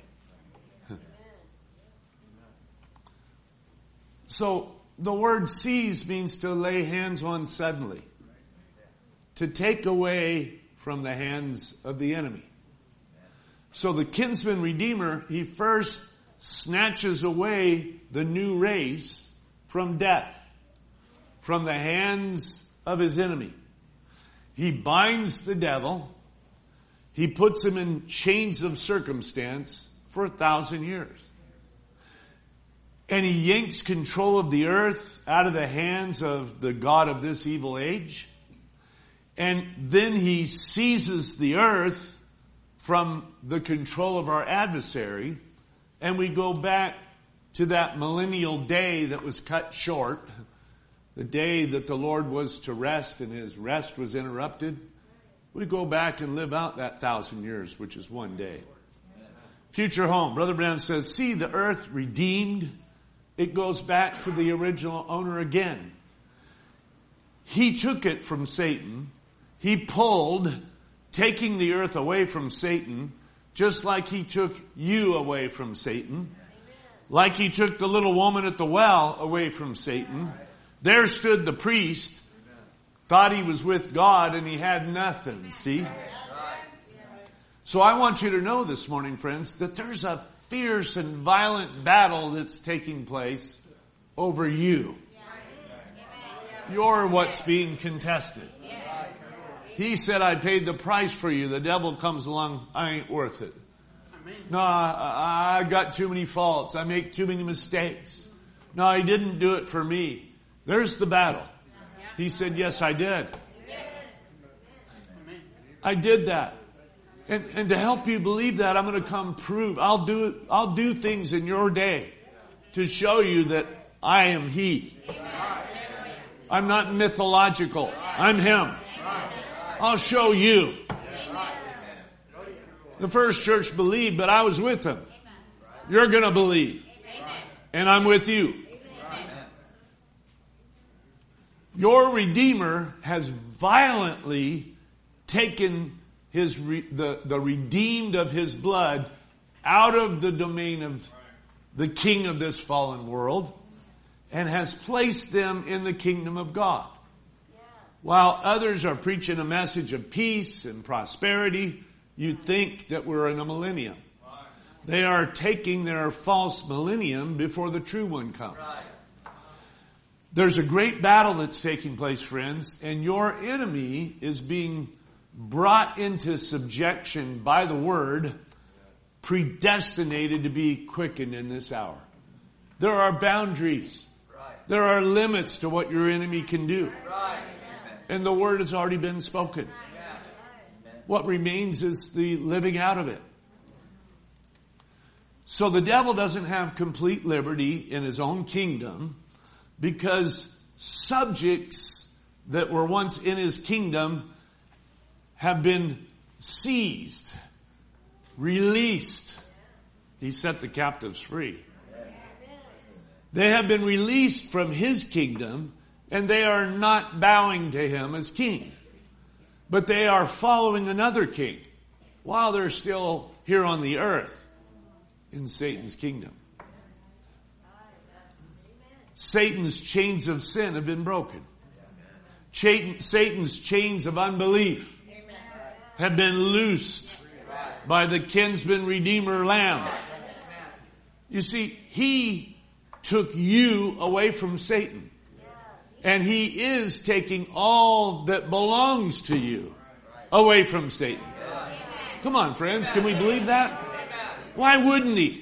So the word seize means to lay hands on suddenly, to take away from the hands of the enemy. So the kinsman redeemer, he first snatches away the new race from death, from the hands of his enemy. He binds the devil. He puts him in chains of circumstance for a thousand years. And he yanks control of the earth out of the hands of the god of this evil age. And then he seizes the earth from the control of our adversary, and we go back to that millennial day that was cut short, the day that the Lord was to rest and his rest was interrupted. We go back and live out that thousand years, which is one day. Future home. Brother Branham says, see the earth redeemed. It goes back to the original owner again. He took it from Satan. He pulled, taking the earth away from Satan, just like he took you away from Satan. Like he took the little woman at the well away from Satan. There stood the priest, thought he was with God, and he had nothing, see? So I want you to know this morning, friends, that there's a fierce and violent battle that's taking place over you. You're what's being contested. He said, I paid the price for you. The devil comes along, I ain't worth it. No, I, I got too many faults. I make too many mistakes. No, he didn't do it for me. There's the battle. He said, yes, I did. I did that. And, and to help you believe that, I'm going to come prove. I'll do, I'll do things in your day to show you that I am He. I'm not mythological. I'm Him. I'll show you. The first church believed, but I was with them. You're going to believe. And I'm with you. Your Redeemer has violently taken his re, the, the redeemed of His blood out of the domain of the king of this fallen world and has placed them in the kingdom of God. While others are preaching a message of peace and prosperity, you think that we're in a millennium. They are taking their false millennium before the true one comes. There's a great battle that's taking place, friends, and your enemy is being brought into subjection by the Word, predestinated to be quickened in this hour. There are boundaries. There are limits to what your enemy can do. And the Word has already been spoken. What remains is the living out of it. So the devil doesn't have complete liberty in his own kingdom because subjects that were once in his kingdom have been seized, released. He set the captives free. They have been released from his kingdom, and they are not bowing to him as king. But they are following another king while they're still here on the earth in Satan's kingdom. Satan's chains of sin have been broken. Satan's chains of unbelief have been loosed by the kinsman redeemer lamb. You see, he took you away from Satan. And he is taking all that belongs to you away from Satan. Come on, friends. Can we believe that? Why wouldn't he?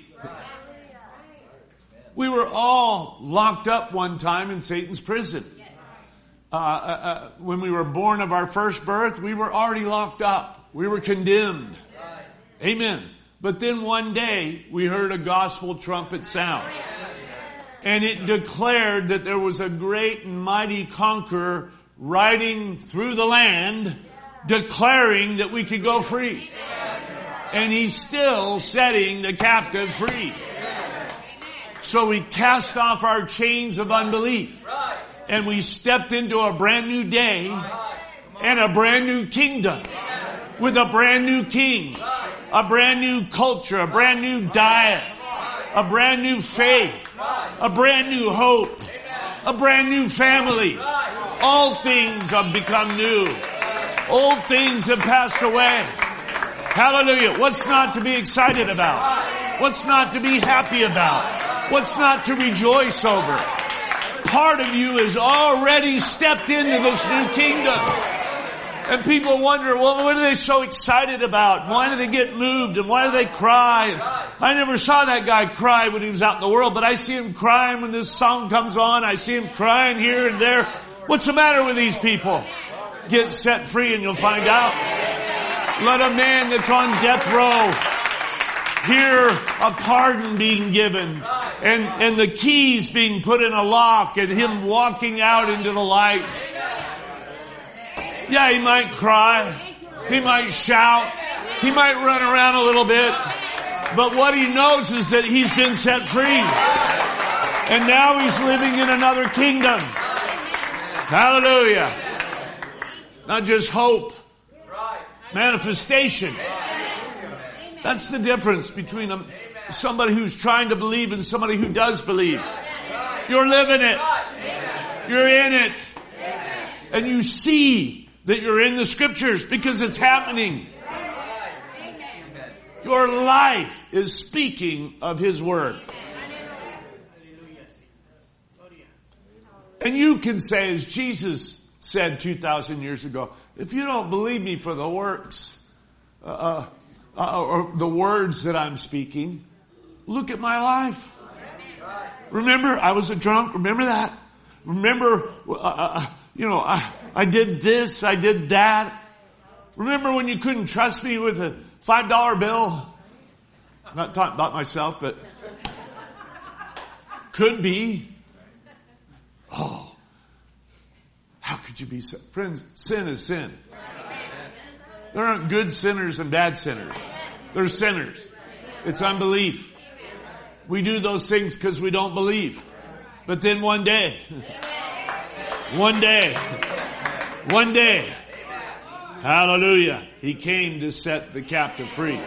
We were all locked up one time in Satan's prison. Uh, uh, uh, when we were born of our first birth, we were already locked up. We were condemned. Amen. But then one day, we heard a gospel trumpet sound. And it declared that there was a great and mighty conqueror riding through the land, declaring that we could go free. And he's still setting the captive free. So we cast off our chains of unbelief. And we stepped into a brand new day and a brand new kingdom with a brand new king, a brand new culture, a brand new diet, a brand new faith, a brand new hope, a brand new family. All things have become new. Old things have passed away. Hallelujah. What's not to be excited about? What's not to be happy about? What's not to rejoice over? Part of you has already stepped into this new kingdom. And people wonder, well, what are they so excited about? Why do they get moved? And why do they cry? And I never saw that guy cry when he was out in the world, but I see him crying when this song comes on. I see him crying here and there. What's the matter with these people? Get set free and you'll find out. Let a man that's on death row hear a pardon being given and, and the keys being put in a lock and him walking out into the light. Yeah, he might cry. He might shout. He might run around a little bit. But what he knows is that he's been set free. And now he's living in another kingdom. Hallelujah. Not just hope. Manifestation. That's the difference between a, somebody who's trying to believe and somebody who does believe. You're living it. You're in it. And you see that you're in the scriptures because it's happening. Your life is speaking of His Word. And you can say, as Jesus said two thousand years ago, if you don't believe me for the works, uh, uh, or the words that I'm speaking, look at my life. Remember, I was a drunk. Remember that? Remember, uh, you know, I, I did this, I did that. Remember when you couldn't trust me with a five dollar bill? I'm not talking about myself, but could be. Oh, how could you be so? Friends, sin is sin. There aren't good sinners and bad sinners. There's sinners. It's unbelief. We do those things because we don't believe. But then one day, one day, one day, hallelujah, He came to set the captive free.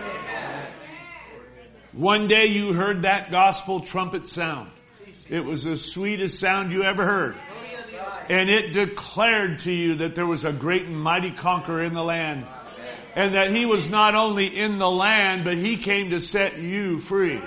One day you heard that gospel trumpet sound. It was the sweetest sound you ever heard. And it declared to you that there was a great and mighty conqueror in the land. And that He was not only in the land, but He came to set you free.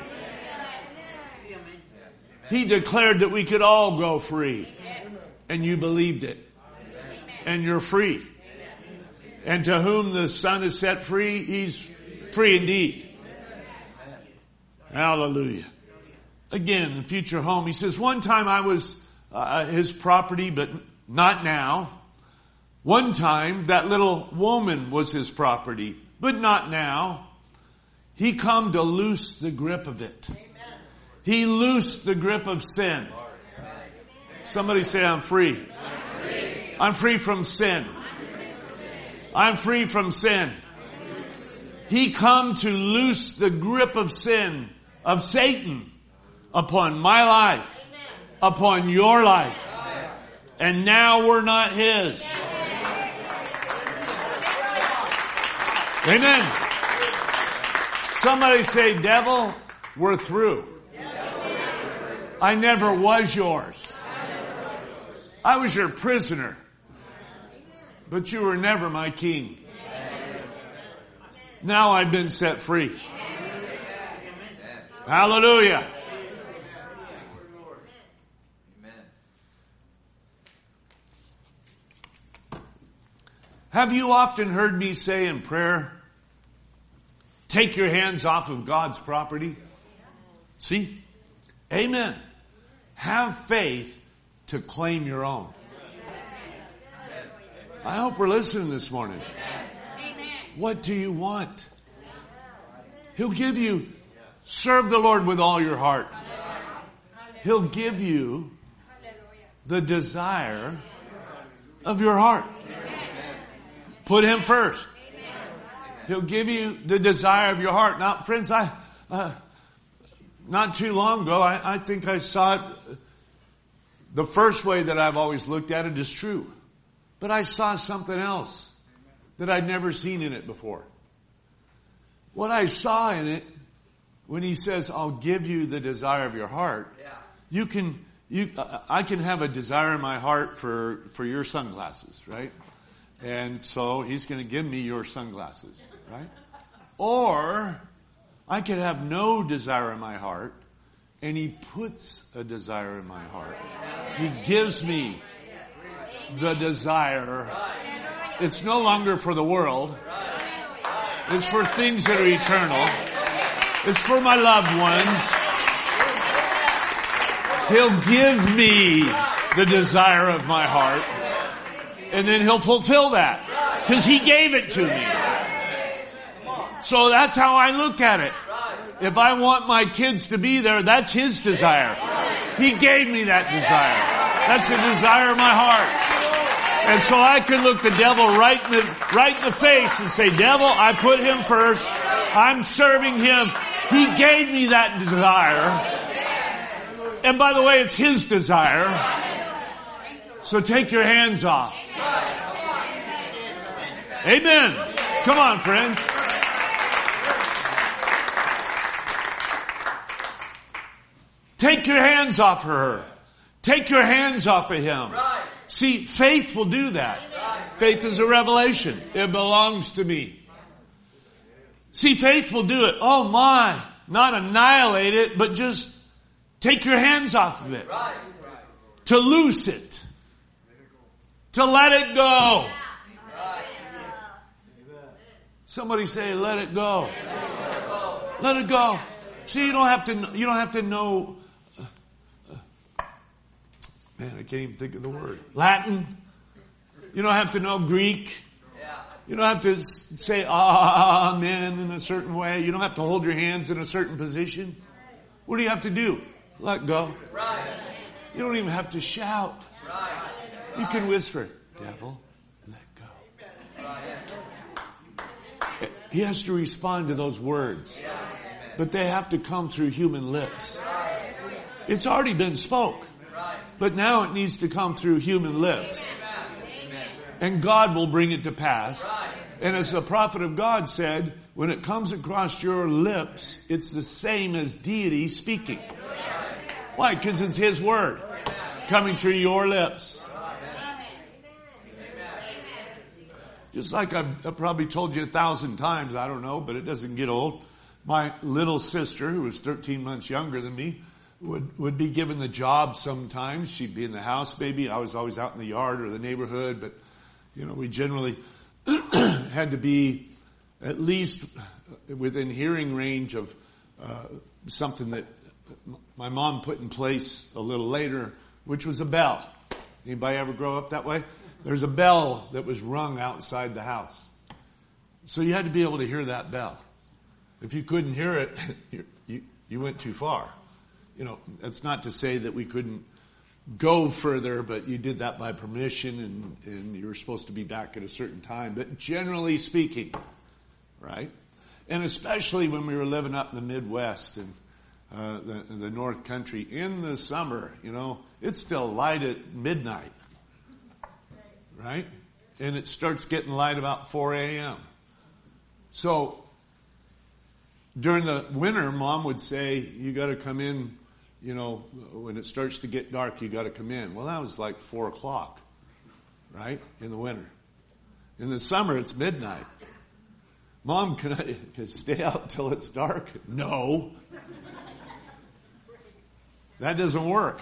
He declared that we could all go free. And you believed it. And you're free. And to whom the Son is set free, He's free indeed. Hallelujah. Again, the future home. He says, one time I was uh, His property, but not now. One time that little woman was His property, but not now. He come to loose the grip of it. He loosed the grip of sin. Somebody say, I'm free. I'm free from sin. I'm free from sin. He come to loose the grip of sin, of Satan, upon my life, upon your life. And now we're not His. Amen. Somebody say, devil, we're through. I never was yours. I was your prisoner. But you were never my king. Now I've been set free. Hallelujah. Have you often heard me say in prayer, take your hands off of God's property? See? Amen. Have faith to claim your own. I hope we're listening this morning. What do you want? He'll give you, serve the Lord with all your heart. He'll give you the desire of your heart. Put Him first. He'll give you the desire of your heart. Now, friends, I, uh, not too long ago, I, I think I saw it. The first way that I've always looked at it is true. But I saw something else that I'd never seen in it before. What I saw in it, when He says, I'll give you the desire of your heart, yeah. you can, you, I can have a desire in my heart for, for your sunglasses, right? And so He's going to give me your sunglasses, right? Or I could have no desire in my heart, and He puts a desire in my heart. He gives me the desire. It's no longer for the world. It's for things that are eternal. It's for my loved ones. He'll give me the desire of my heart. And then He'll fulfill that. Because He gave it to me. So that's how I look at it. If I want my kids to be there, that's His desire. He gave me that desire. That's the desire of my heart. And so I can look the devil right in the, right in the face and say, devil, I put him first. I'm serving him. He gave me that desire. And by the way, it's His desire. So take your hands off. Amen. Come on, friends. Take your hands off her. Take your hands off of him. See, faith will do that. Faith is a revelation. It belongs to me. See, faith will do it. Oh my. Not annihilate it, but just take your hands off of it. Right. To loose it. To let it go. Right. Somebody say, let it go. Let it go. See, you don't have to, you don't have to know, uh, uh, man, I can't even think of the word. Latin. You don't have to know Greek. Yeah. You don't have to say amen in a certain way. You don't have to hold your hands in a certain position. What do you have to do? Let go. Right. You don't even have to shout. Right. You can whisper, devil, let go. Right. He has to respond to those words. But they have to come through human lips. It's already been spoke. But now it needs to come through human lips. And God will bring it to pass. And as the prophet of God said, when it comes across your lips, it's the same as deity speaking. Why? Because it's His word coming through your lips. Just like I've, I've probably told you a thousand times, I don't know, but it doesn't get old. My little sister, who was thirteen months younger than me, would, would be given the job sometimes. She'd be in the house, maybe. I was always out in the yard or the neighborhood, but, you know, we generally had to be at least within hearing range of uh, something that my mom put in place a little later, which was a bell. Anybody ever grow up that way? There's a bell that was rung outside the house. So you had to be able to hear that bell. If you couldn't hear it, you, you, you went too far. You know, that's not to say that we couldn't go further, but you did that by permission and, and you were supposed to be back at a certain time. But generally speaking, right? And especially when we were living up in the Midwest and uh, the, the North Country in the summer, you know, it's still light at midnight, right? And it starts getting light about four a.m. So during the winter, Mom would say, you got to come in, you know, when it starts to get dark, you got to come in. Well, that was like four o'clock, right, in the winter. In the summer, it's midnight. Mom, can I, can I stay out till it's dark? No. That doesn't work.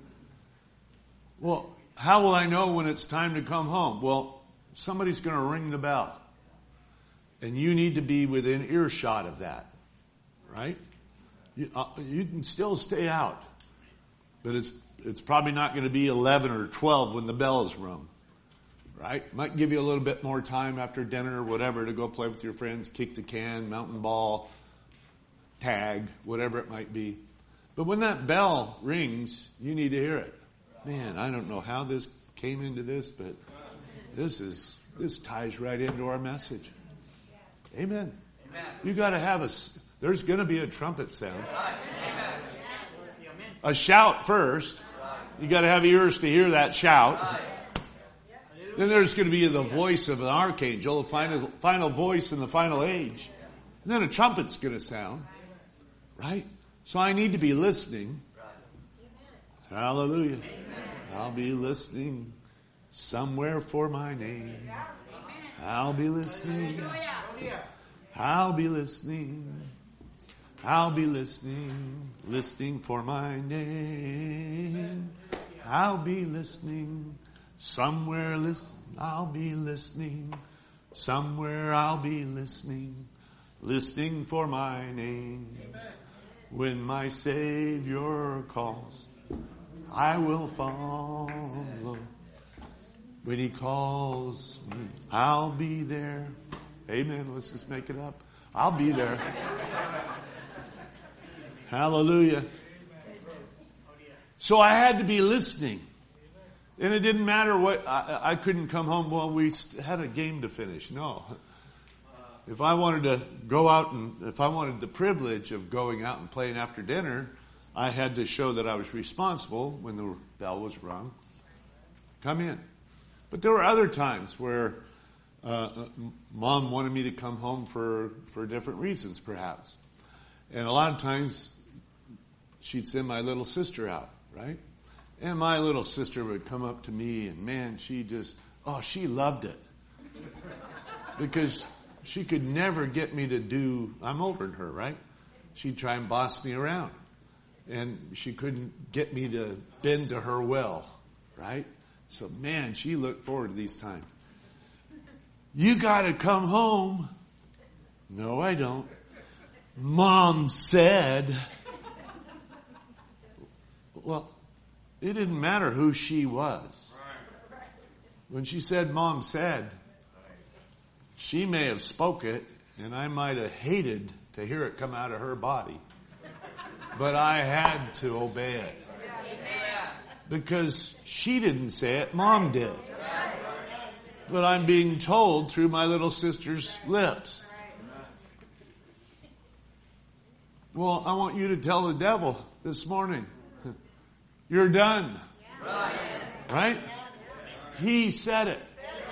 Well, how will I know when it's time to come home? Well, somebody's going to ring the bell. And you need to be within earshot of that. Right? You, uh, you can still stay out. But it's it's probably not going to be eleven or twelve when the bell is rung. Right? Might give you a little bit more time after dinner or whatever to go play with your friends, kick the can, mountain ball, tag, whatever it might be. But when that bell rings, you need to hear it. Man, I don't know how this came into this, but this is this ties right into our message. Amen. Amen. You got to have a. There's going to be a trumpet sound. Amen. A shout first. You got to have ears to hear that shout. Then there's going to be the voice of an archangel, the final, final voice in the final age. And then a trumpet's going to sound. Right? So I need to be listening. Hallelujah. I'll be listening somewhere for my name. I'll be listening. I'll be listening. I'll be listening. Listening for my name. I'll be listening. Somewhere listen. I'll be listening. Somewhere I'll be listening. Listening for my name. When my Savior calls, I will follow. When He calls me, I'll be there. Amen. Let's just make it up. I'll be there. Hallelujah. So I had to be listening. And it didn't matter what, I, I couldn't come home, well, we had a game to finish. No. If I wanted to go out and, if I wanted the privilege of going out and playing after dinner, I had to show that I was responsible when the bell was rung. Come in. But there were other times where uh, Mom wanted me to come home for, for different reasons, perhaps. And a lot of times she'd send my little sister out, right? And my little sister would come up to me and, man, she just, oh, she loved it. Because she could never get me to do, I'm older than her, right? She'd try and boss me around. And she couldn't get me to bend to her will, right? So, man, she looked forward to these times. You got to come home. No, I don't. Mom said. Well, it didn't matter who she was. When she said, Mom said, she may have spoke it, and I might have hated to hear it come out of her body. But I had to obey it. Because she didn't say it, Mom did. But I'm being told through my little sister's lips. Well, I want you to tell the devil this morning, you're done. Right? He said it.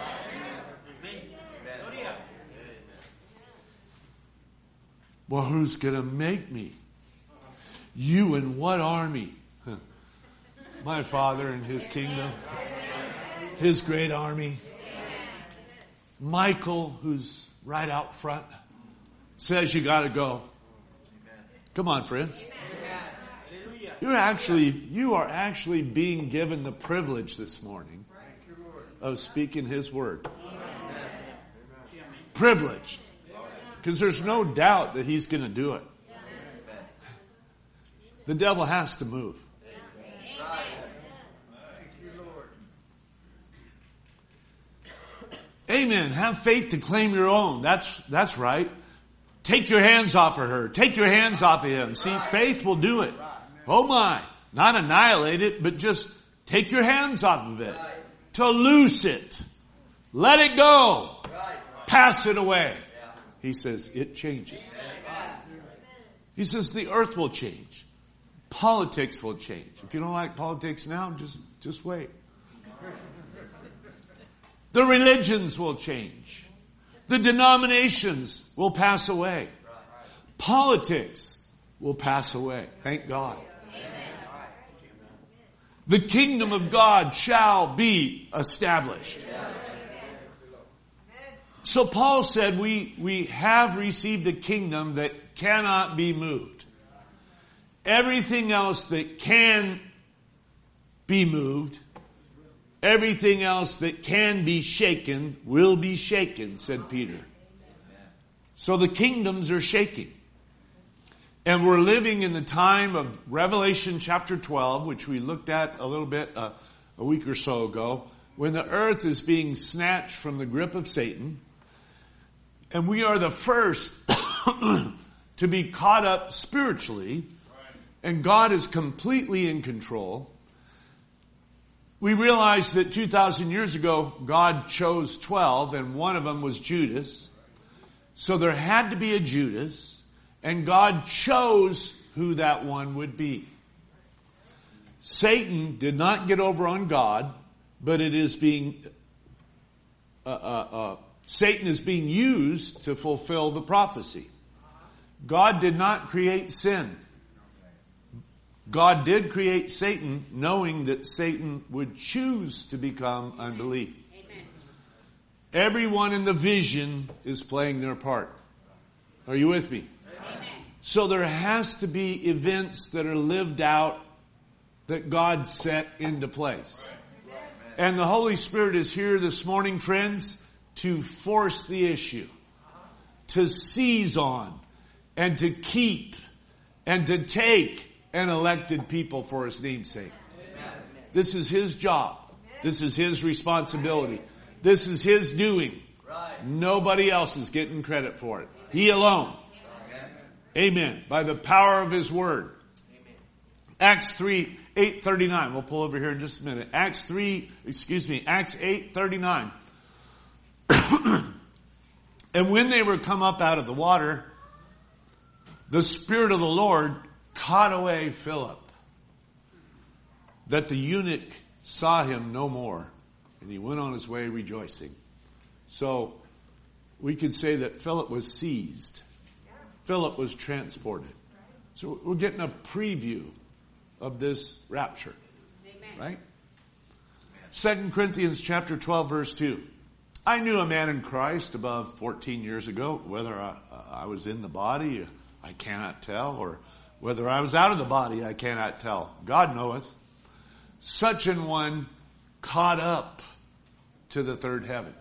Well, who's going to make me? You and what army? My Father and His kingdom. His great army. Michael, who's right out front, says you got to go. Come on, friends. You're actually, you are actually being given the privilege this morning of speaking His word. Privileged. Because there's no doubt that He's going to do it. The devil has to move. Amen. Have faith to claim your own. That's, that's right. Take your hands off of her. Take your hands off of him. See, faith will do it. Oh my. Not annihilate it, but just take your hands off of it. To loose it. Let it go. Pass it away. He says it changes. He says the earth will change. Politics will change. If you don't like politics now, just, just wait. The religions will change. The denominations will pass away. Politics will pass away. Thank God. The kingdom of God shall be established. So Paul said we, we have received a kingdom that cannot be moved. Everything else that can be moved, everything else that can be shaken will be shaken, said Peter. So the kingdoms are shaking. And we're living in the time of Revelation chapter twelve, which we looked at a little bit uh, a week or so ago, when the earth is being snatched from the grip of Satan. And we are the first to be caught up spiritually. And God is completely in control. We realize that two thousand years ago, God chose twelve, and one of them was Judas. So there had to be a Judas, and God chose who that one would be. Satan did not get over on God, but it is being, uh, uh, uh, Satan is being used to fulfill the prophecy. God did not create sin. God did create Satan knowing that Satan would choose to become unbelief. Amen. Everyone in the vision is playing their part. Are you with me? Amen. So there has to be events that are lived out that God set into place. And the Holy Spirit is here this morning, friends, to force the issue, to seize on, and to keep, and to take an elected people for His name's sake. Amen. This is His job. This is His responsibility. This is His doing. Right. Nobody else is getting credit for it. He alone. Amen. Amen. By the power of His word. Amen. Acts three, eight thirty-nine. We'll pull over here in just a minute. Acts three, excuse me, Acts eight thirty-nine. And when they were come up out of the water, the Spirit of the Lord caught away Philip, that the eunuch saw him no more, and he went on his way rejoicing. So we could say that Philip was seized. Philip was transported. So we're getting a preview of this rapture. Amen. Right? Second Corinthians chapter twelve, verse two. I knew a man in Christ above fourteen years ago. Whether I, I was in the body, I cannot tell, or whether I was out of the body, I cannot tell. God knoweth. Such an one caught up to the third heaven.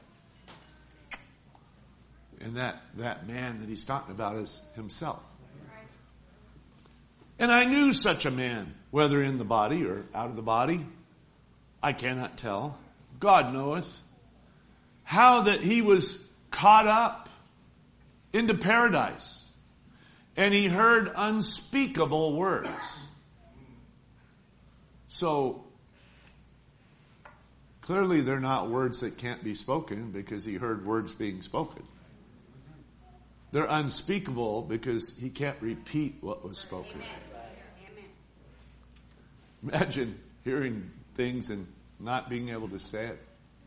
And that, that man that he's talking about is himself. And I knew such a man, whether in the body or out of the body, I cannot tell. God knoweth. How that he was caught up into paradise. And he heard unspeakable words. So, clearly they're not words that can't be spoken because he heard words being spoken. They're unspeakable because he can't repeat what was spoken. Imagine hearing things and not being able to say it.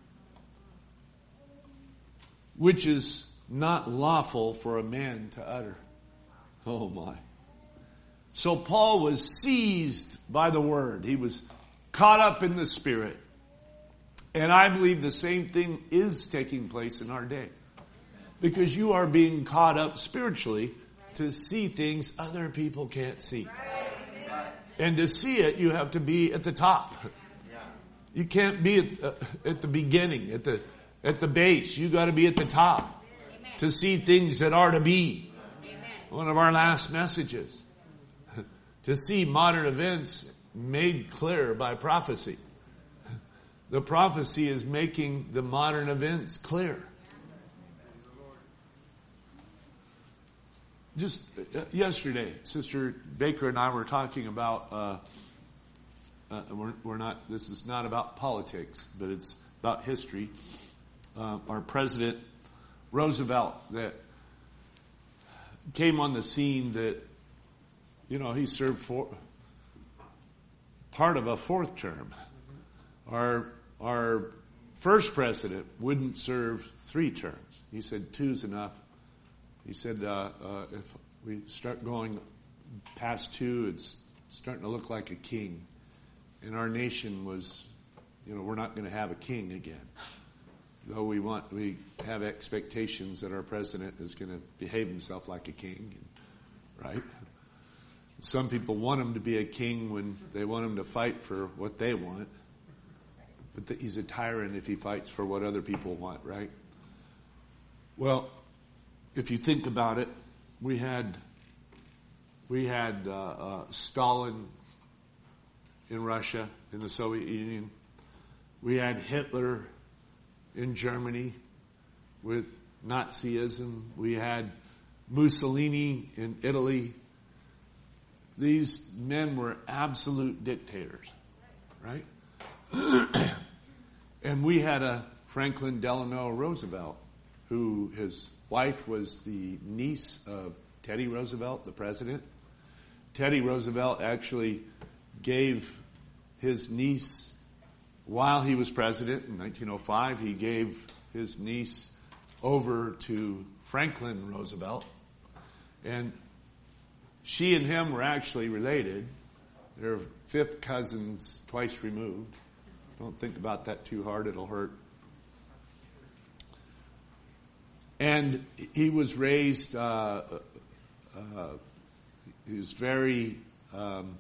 Which is not lawful for a man to utter. Oh my. So Paul was seized by the word. He was caught up in the Spirit. And I believe the same thing is taking place in our day. Because you are being caught up spiritually to see things other people can't see. And to see it, you have to be at the top. You can't be at, uh, at the beginning, at the at the base. You got to be at the top to see things that are to be. One of our last messages. To see modern events made clear by prophecy. The prophecy is making the modern events clear. Just yesterday, Sister Baker and I were talking about, uh, uh, we're, we're not, this is not about politics, but it's about history. Uh, our President Roosevelt that came on the scene that, you know, he served for part of a fourth term. Our, our first president wouldn't serve three terms. He said two's enough. He said, uh, uh, if we start going past two, it's starting to look like a king. And our nation was, you know, we're not going to have a king again. Though we want, we have expectations that our president is going to behave himself like a king, right? Some people want him to be a king when they want him to fight for what they want. But the, he's a tyrant if he fights for what other people want, right? Well, if you think about it, we had we had uh, uh, Stalin in Russia, in the Soviet Union. We had Hitler in Germany with Nazism. We had Mussolini in Italy. These men were absolute dictators, right? And we had a Franklin Delano Roosevelt, who his wife was the niece of Teddy Roosevelt, the president. Teddy Roosevelt actually gave his niece, while he was president in nineteen oh five, he gave his niece over to Franklin Roosevelt. And she and him were actually related. They're fifth cousins, twice removed. Don't think about that too hard, it'll hurt. And he was raised, uh, uh, he was very, um,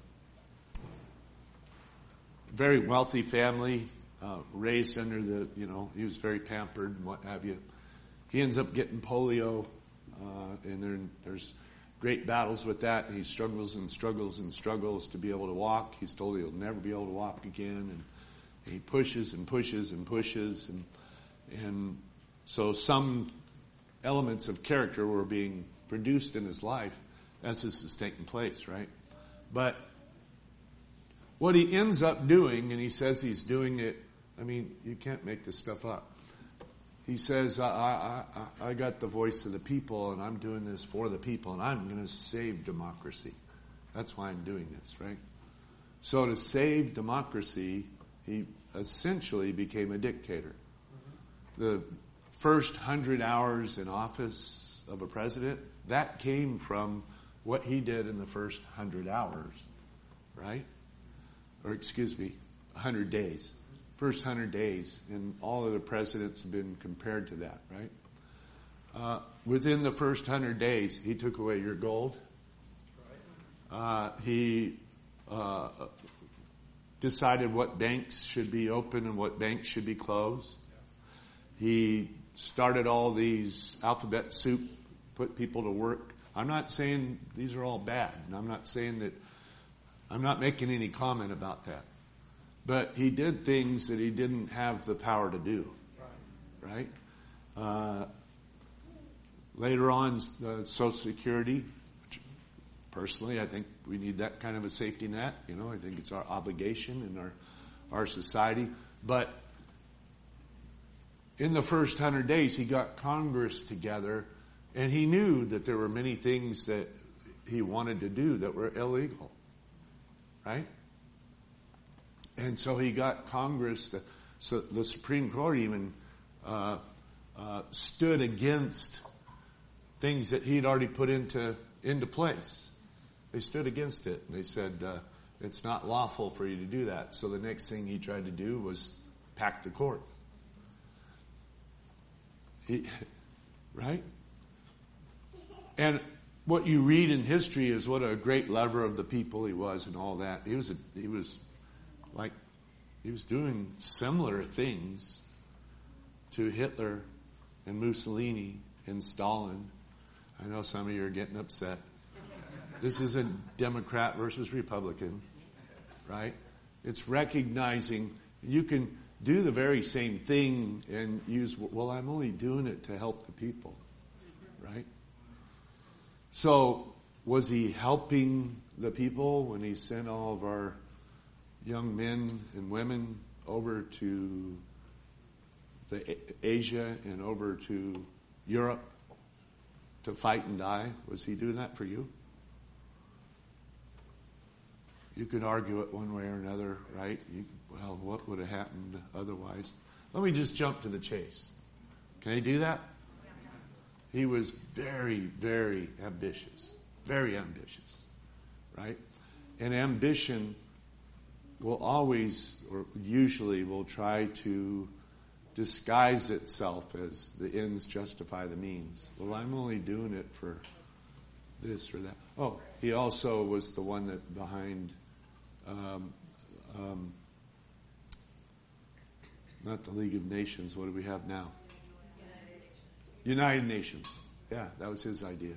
very wealthy family, uh, raised under the, you know, he was very pampered and what have you. He ends up getting polio, uh, and there, there's great battles with that. And he struggles and struggles and struggles to be able to walk. He's told he'll never be able to walk again. And he pushes and pushes and pushes. And, and so some elements of character were being produced in his life as this is taking place, right? But what he ends up doing, and he says he's doing it, I mean, you can't make this stuff up. He says, I, I, I, I got the voice of the people, and I'm doing this for the people, and I'm going to save democracy. That's why I'm doing this, right? So to save democracy, he essentially became a dictator. The first hundred hours in office of a president, that came from what he did in the first hundred hours, right? Or excuse me, a hundred days. first hundred days, and all of the presidents have been compared to that, right? Uh, within the first hundred days, he took away your gold. Uh, he uh, decided what banks should be open and what banks should be closed. He started all these alphabet soup, put people to work. I'm not saying these are all bad, and I'm not saying that, I'm not making any comment about that. But he did things that he didn't have the power to do, right? Uh, later on, uh, Social Security, which personally, I think we need that kind of a safety net. You know, I think it's our obligation in our, our society. But in the first hundred days, he got Congress together, and he knew that there were many things that he wanted to do that were illegal, right? And so he got Congress, to, so the Supreme Court even uh, uh, stood against things that he'd already put into into place. They stood against it. They said, uh, it's not lawful for you to do that. So the next thing he tried to do was pack the court. He, right? And what you read in history is what a great lover of the people he was and all that. He was a, he was like, he was doing similar things to Hitler and Mussolini and Stalin. I know some of you are getting upset. This isn't Democrat versus Republican, right? It's recognizing you can do the very same thing and use, well, I'm only doing it to help the people, right? So was he helping the people when he sent all of our young men and women over to the Asia and over to Europe to fight and die? Was he doing that for you? You could argue it one way or another, right? You, well, what would have happened otherwise? Let me just jump to the chase. Can I do that? He was very, very ambitious. Very ambitious, right? And ambition will always, or usually will try to disguise itself as the ends justify the means. Well, I'm only doing it for this or that. Oh, he also was the one that behind, um, um, not the League of Nations, what do we have now? United Nations. United Nations. Yeah, that was his idea.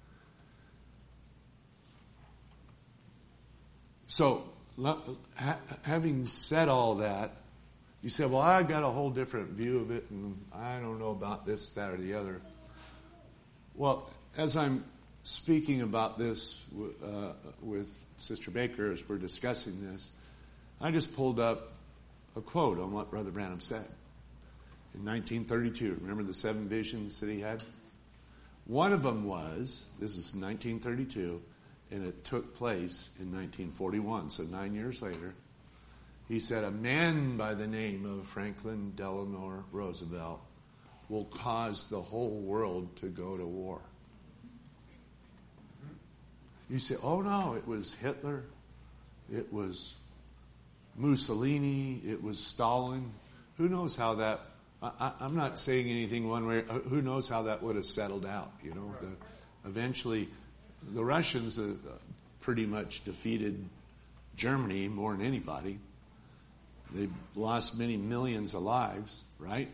So, having said all that, you say, well, I got a whole different view of it, and I don't know about this, that, or the other. Well, as I'm speaking about this uh, with Sister Baker as we're discussing this, I just pulled up a quote on what Brother Branham said. In nineteen thirty-two, remember the seven visions that he had? One of them was, this is nineteen thirty-two, and it took place in nineteen forty-one, so nine years later. He said, a man by the name of Franklin Delano Roosevelt will cause the whole world to go to war. You say, oh no, it was Hitler, it was Mussolini, it was Stalin. Who knows how that, I, I'm not saying anything one way, who knows how that would have settled out, you know. The, eventually, the Russians uh, pretty much defeated Germany more than anybody. They lost many millions of lives, right?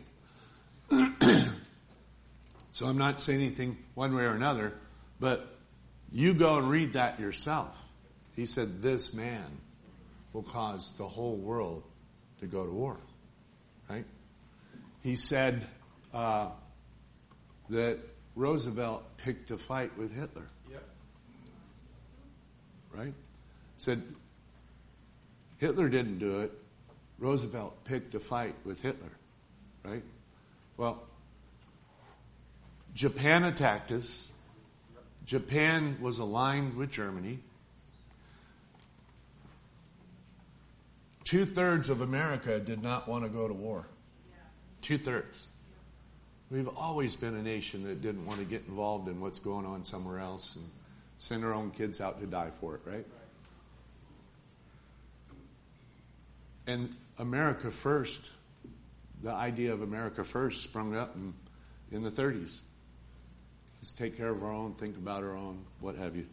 So I'm not saying anything one way or another, but you go and read that yourself. He said, this man will cause the whole world to go to war, right? He said uh, that Roosevelt picked a fight with Hitler. Yep. Right? Said Hitler didn't do it. Roosevelt picked a fight with Hitler. Right? Well, Japan attacked us. Japan was aligned with Germany. Two-thirds of America did not want to go to war. Two-thirds. We've always been a nation that didn't want to get involved in what's going on somewhere else and send our own kids out to die for it, right? And America First, the idea of America First sprung up in, in the thirties. Let's take care of our own, think about our own, what have you.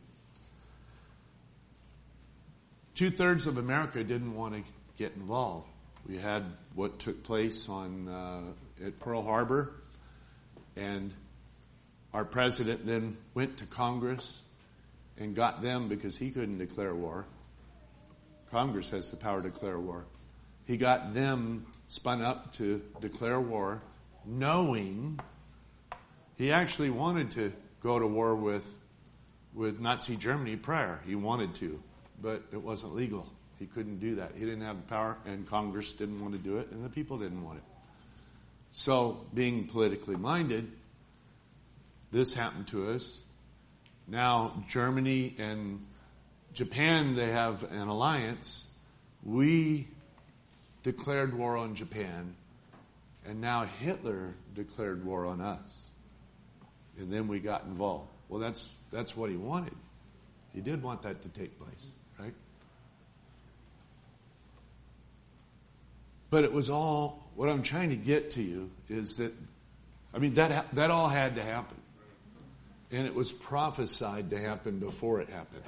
Two-thirds of America didn't want to get involved. We had what took place on uh, at Pearl Harbor, and our president then went to Congress and got them, because he couldn't declare war. Congress has the power to declare war. He got them spun up to declare war, knowing he actually wanted to go to war with, with Nazi Germany prior. He wanted to, but it wasn't legal. He couldn't do that. He didn't have the power, and Congress didn't want to do it, and the people didn't want it. So, being politically minded, this happened to us. Now, Germany and Japan, they have an alliance. We declared war on Japan, and now Hitler declared war on us. And then we got involved. Well, that's that's what he wanted. He did want that to take place, right? But it was all, what I'm trying to get to you is that, I mean, that that all had to happen. And it was prophesied to happen before it happened.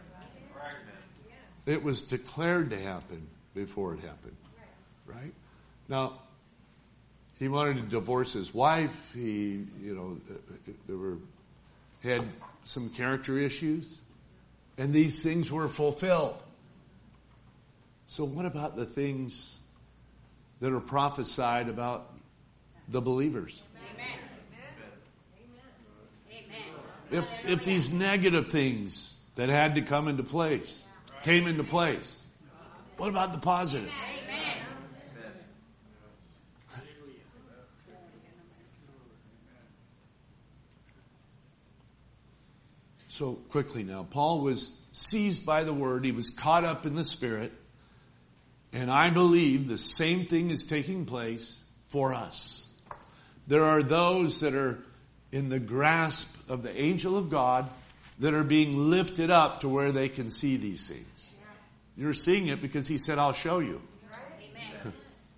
It was declared to happen before it happened. Right? Now, he wanted to divorce his wife. He, you know, there were, had some character issues. And these things were fulfilled. So what about the things that are prophesied about the believers? Amen. If, if these negative things that had to come into place came into place, what about the positive? Amen. So quickly now, Paul was seized by the word. He was caught up in the Spirit. And I believe the same thing is taking place for us. There are those that are in the grasp of the angel of God that are being lifted up to where they can see these things. You're seeing it because he said, I'll show you. Amen.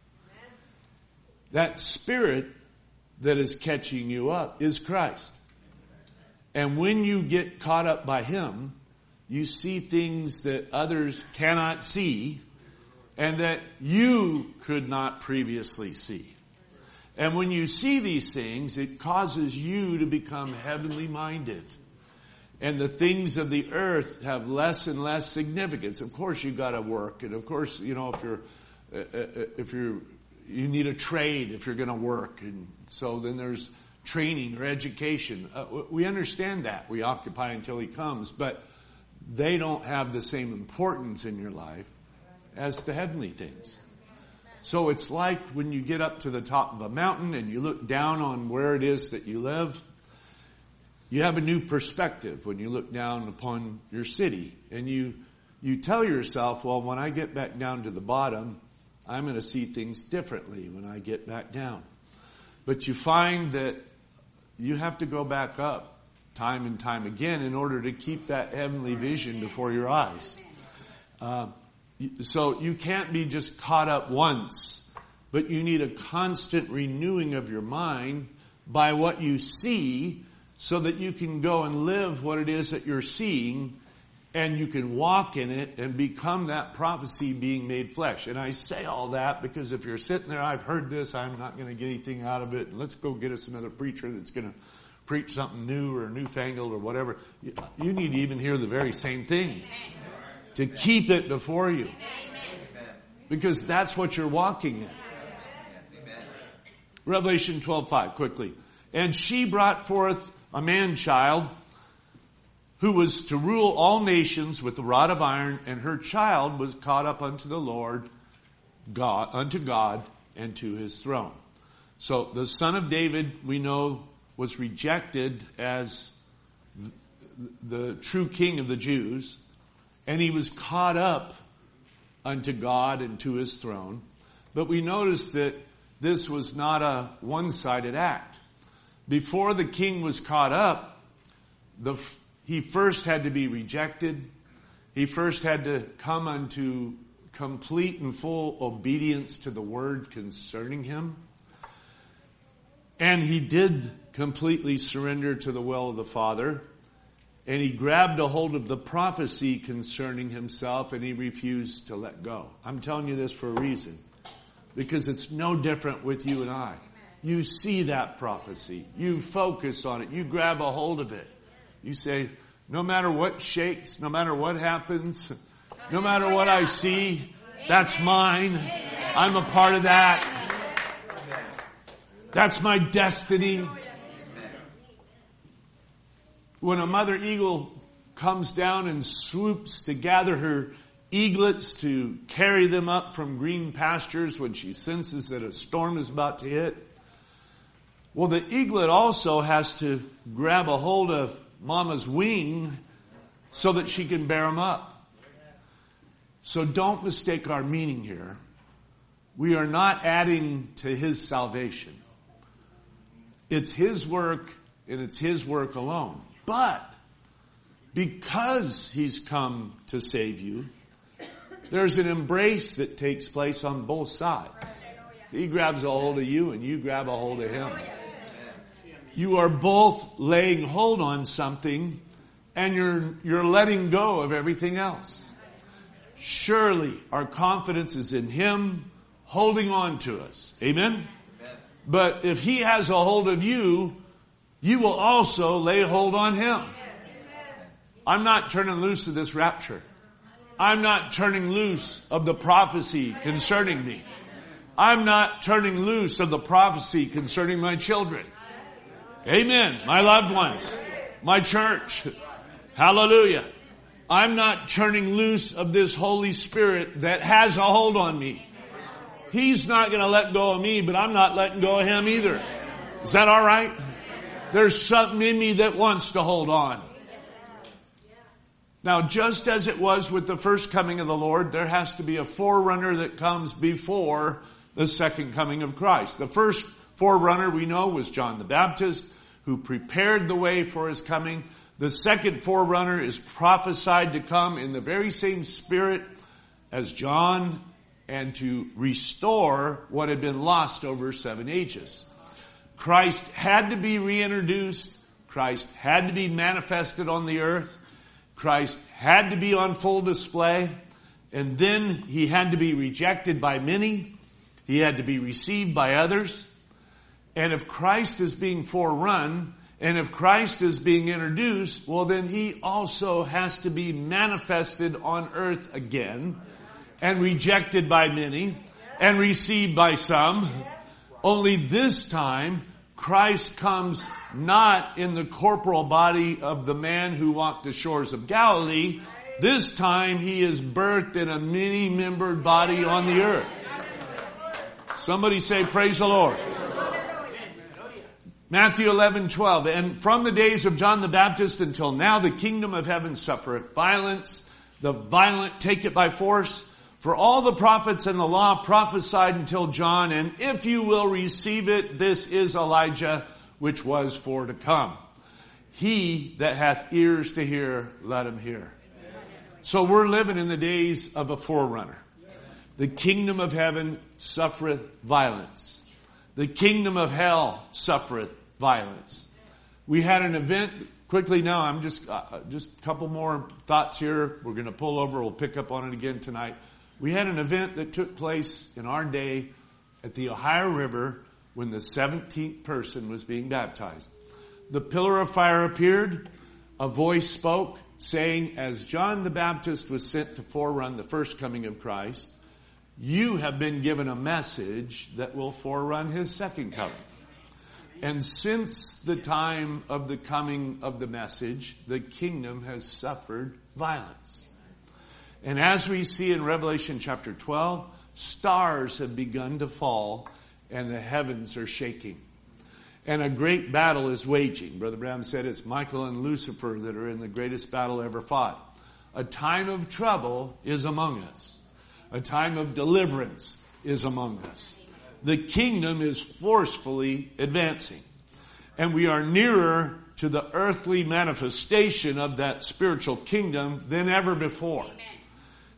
That Spirit that is catching you up is Christ. And when you get caught up by him, you see things that others cannot see and that you could not previously see. And when you see these things, it causes you to become heavenly minded. And the things of the earth have less and less significance. Of course, you've got to work. And of course, you know, if you're, uh, if you're, you need a trade if you're going to work. And so then there's training or education. Uh, we understand that. We occupy until he comes. But they don't have the same importance in your life as the heavenly things. So it's like when you get up to the top of a mountain and you look down on where it is that you live, you have a new perspective when you look down upon your city. And you you tell yourself, well, when I get back down to the bottom, I'm going to see things differently when I get back down. But you find that you have to go back up time and time again in order to keep that heavenly vision before your eyes. Uh, So you can't be just caught up once, but you need a constant renewing of your mind by what you see so that you can go and live what it is that you're seeing and you can walk in it and become that prophecy being made flesh. And I say all that because if you're sitting there, I've heard this, I'm not going to get anything out of it, and let's go get us another preacher that's going to preach something new or newfangled or whatever. You need to even hear the very same thing. To keep it before you. Because that's what you're walking in. Revelation twelve five, quickly. And she brought forth a man-child who was to rule all nations with a rod of iron, and her child was caught up unto the Lord, God, unto God, and to his throne. So the son of David, we know, was rejected as the true king of the Jews. And he was caught up unto God and to his throne. But we notice that this was not a one-sided act. Before the king was caught up, the, he first had to be rejected. He first had to come unto complete and full obedience to the word concerning him. And he did completely surrender to the will of the Father. And he grabbed a hold of the prophecy concerning himself, and he refused to let go. I'm telling you this for a reason. Because it's no different with you and I. You see that prophecy. You focus on it. You grab a hold of it. You say, no matter what shakes, no matter what happens, no matter what I see, that's mine. I'm a part of that. That's my destiny. When a mother eagle comes down and swoops to gather her eaglets to carry them up from green pastures when she senses that a storm is about to hit, well, the eaglet also has to grab a hold of mama's wing so that she can bear them up. So don't mistake our meaning here. We are not adding to his salvation. It's his work, and it's his work alone. But because he's come to save you, there's an embrace that takes place on both sides. He grabs a hold of you and you grab a hold of him. You are both laying hold on something and you're, you're letting go of everything else. Surely our confidence is in him holding on to us. Amen? But if he has a hold of you, you will also lay hold on him. I'm not turning loose of this rapture. I'm not turning loose of the prophecy concerning me. I'm not turning loose of the prophecy concerning my children. Amen. My loved ones. My church. Hallelujah. I'm not turning loose of this Holy Spirit that has a hold on me. He's not going to let go of me, but I'm not letting go of him either. Is that all right? There's something in me that wants to hold on. Now, just as it was with the first coming of the Lord, there has to be a forerunner that comes before the second coming of Christ. The first forerunner we know was John the Baptist, who prepared the way for his coming. The second forerunner is prophesied to come in the very same spirit as John and to restore what had been lost over seven ages. Christ had to be reintroduced. Christ had to be manifested on the earth. Christ had to be on full display. And then he had to be rejected by many. He had to be received by others. And if Christ is being forerun, and if Christ is being introduced, well, then he also has to be manifested on earth again and rejected by many and received by some. Only this time, Christ comes not in the corporal body of the man who walked the shores of Galilee. This time, he is birthed in a many-membered body on the earth. Somebody say, praise the Lord. Matthew eleven twelve. And from the days of John the Baptist until now, the kingdom of heaven suffereth violence. The violent take it by force. For all the prophets and the law prophesied until John, and if you will receive it, this is Elijah, which was for to come. He that hath ears to hear, let him hear. So we're living in the days of a forerunner. The kingdom of heaven suffereth violence. The kingdom of hell suffereth violence. We had an event, quickly now, I'm just, uh, just a couple more thoughts here. We're going to pull over. We'll pick up on it again tonight. We had an event that took place in our day at the Ohio River when the seventeenth person was being baptized. The pillar of fire appeared. A voice spoke saying, as John the Baptist was sent to forerun the first coming of Christ, you have been given a message that will forerun his second coming. And since the time of the coming of the message, the kingdom has suffered violence. And as we see in Revelation chapter twelve, stars have begun to fall and the heavens are shaking. And a great battle is waging. Brother Branham said it's Michael and Lucifer that are in the greatest battle ever fought. A time of trouble is among us. A time of deliverance is among us. The kingdom is forcefully advancing. And we are nearer to the earthly manifestation of that spiritual kingdom than ever before. Amen.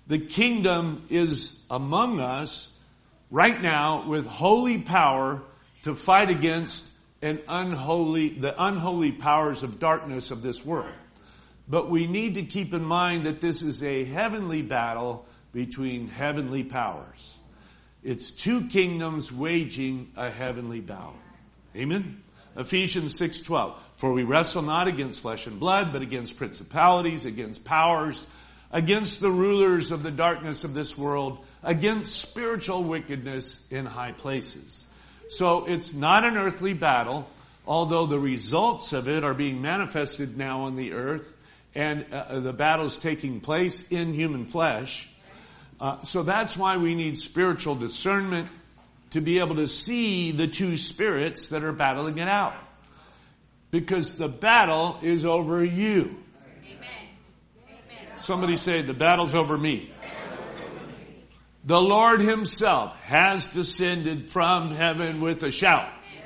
the kingdom is among us right now with holy power to fight against an unholy, the unholy powers of darkness of this world. But we need to keep in mind that this is a heavenly battle between heavenly powers. It's two kingdoms waging a heavenly battle. Amen? Ephesians six twelve. For we wrestle not against flesh and blood, but against principalities, against powers, against the rulers of the darkness of this world, against spiritual wickedness in high places. So it's not an earthly battle, although the results of it are being manifested now on the earth, and uh, the battle's taking place in human flesh. Uh, so that's why we need spiritual discernment to be able to see the two spirits that are battling it out. Because the battle is over you. Amen. Amen. Somebody say, the battle's over me. The Lord himself has descended from heaven with a shout.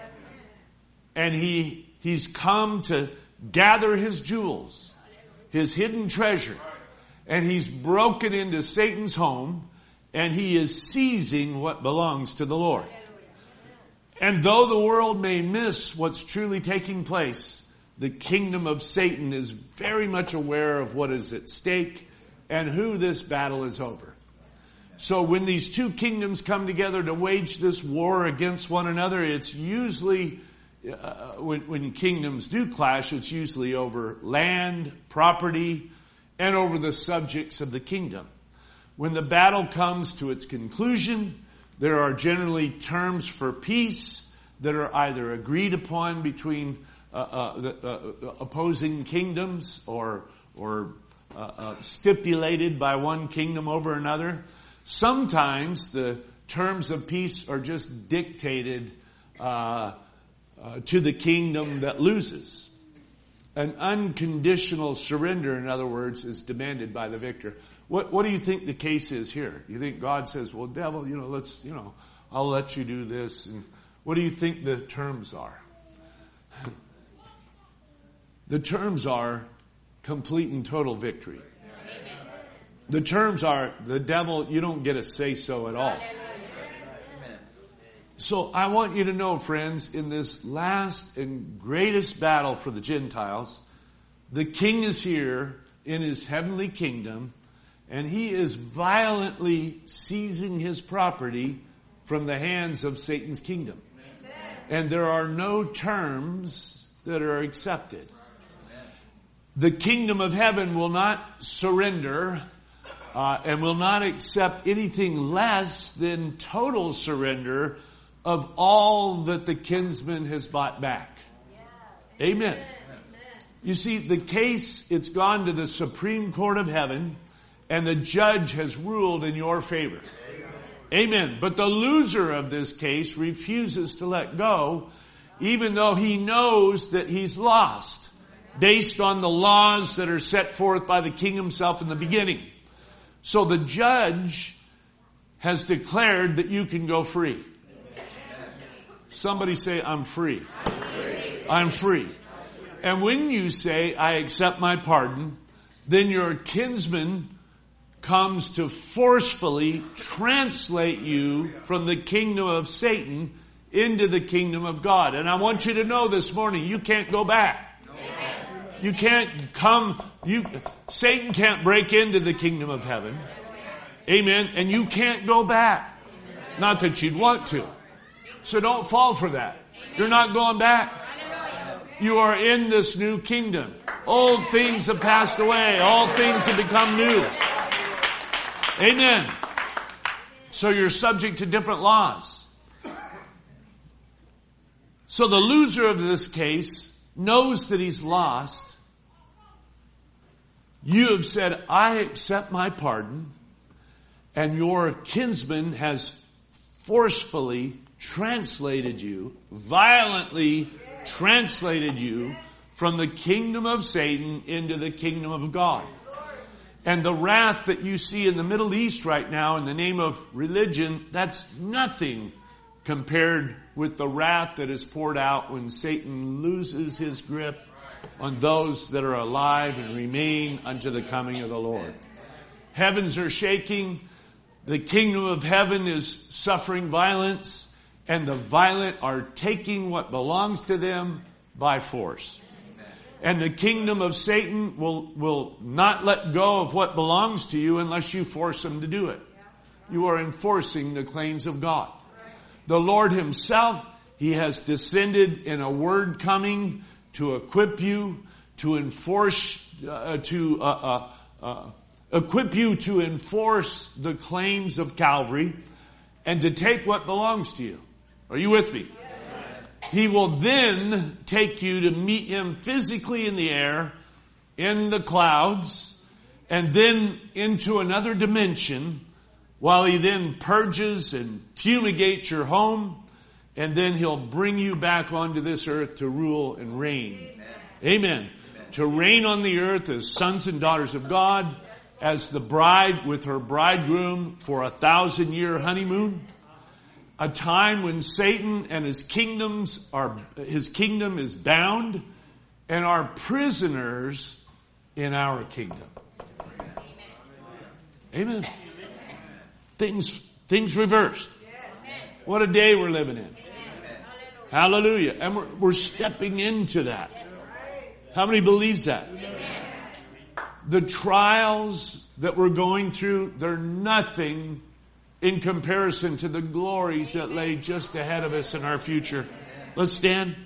And he, he's come to gather his jewels, his hidden treasure. And he's broken into Satan's home, and he is seizing what belongs to the Lord. And though the world may miss what's truly taking place, the kingdom of Satan is very much aware of what is at stake and who this battle is over. So when these two kingdoms come together to wage this war against one another, it's usually, uh, when, when kingdoms do clash, it's usually over land, property, and over the subjects of the kingdom. When the battle comes to its conclusion, there are generally terms for peace that are either agreed upon between uh, uh, the uh, opposing kingdoms or or uh, uh, stipulated by one kingdom over another. Sometimes the terms of peace are just dictated uh, uh, to the kingdom that loses. An unconditional surrender, in other words, is demanded by the victor. What, what do you think the case is here? You think God says, well, devil, you know, let's, you know, I'll let you do this. And what do you think the terms are? The terms are complete and total victory. The terms are, the devil, you don't get a say-so at all. So I want you to know, friends, in this last and greatest battle for the Gentiles, the king is here in his heavenly kingdom, and he is violently seizing his property from the hands of Satan's kingdom. And there are no terms that are accepted. The kingdom of heaven will not surrender uh, and will not accept anything less than total surrender of all that the kinsman has bought back. Amen. You see, the case, it's gone to the Supreme Court of Heaven, and the judge has ruled in your favor. Amen. But the loser of this case refuses to let go, even though he knows that he's lost, based on the laws that are set forth by the king himself in the beginning. So the judge has declared that you can go free. Somebody say, I'm free. I'm free. I'm free. And when you say, I accept my pardon, then your kinsman comes to forcefully translate you from the kingdom of Satan into the kingdom of God. And I want you to know this morning, you can't go back. You can't come, you, Satan can't break into the kingdom of heaven. Amen. And you can't go back. Not that you'd want to. So don't fall for that. You're not going back. You are in this new kingdom. Old things have passed away. All things have become new. Amen. So you're subject to different laws. So the loser of this case knows that he's lost. You have said, I accept my pardon. And your kinsman has forcefully translated you, violently translated you from the kingdom of Satan into the kingdom of God. And the wrath that you see in the Middle East right now in the name of religion, that's nothing compared with the wrath that is poured out when Satan loses his grip on those that are alive and remain unto the coming of the Lord. Heavens are shaking. The kingdom of heaven is suffering violence. And the violent are taking what belongs to them by force. And the kingdom of Satan will, will not let go of what belongs to you unless you force them to do it. You are enforcing the claims of God. The Lord himself, he has descended in a word coming to equip you, to enforce, uh, to uh, uh, uh, equip you to enforce the claims of Calvary and to take what belongs to you. Are you with me? He will then take you to meet him physically in the air, in the clouds, and then into another dimension while he then purges and fumigates your home, and then he'll bring you back onto this earth to rule and reign. Amen. Amen. To reign on the earth as sons and daughters of God, as the bride with her bridegroom for a thousand year honeymoon. A time when Satan and his kingdoms are, his kingdom is bound and are prisoners in our kingdom. Amen. Amen. Things, things reversed. What a day we're living in. Hallelujah. And we're, we're stepping into that. How many believes that? The trials that we're going through, they're nothing in comparison to the glories that lay just ahead of us in our future. Let's stand.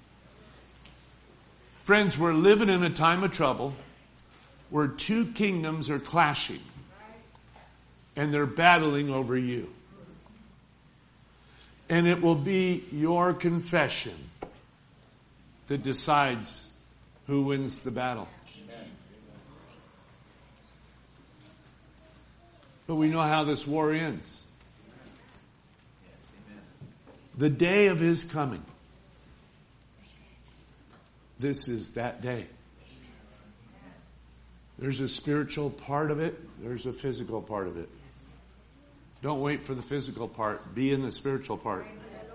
Friends, we're living in a time of trouble where two kingdoms are clashing and they're battling over you. And it will be your confession that decides who wins the battle. But we know how this war ends. The day of his coming. This is that day. There's a spiritual part of it. There's a physical part of it. Don't wait for the physical part. Be in the spiritual part.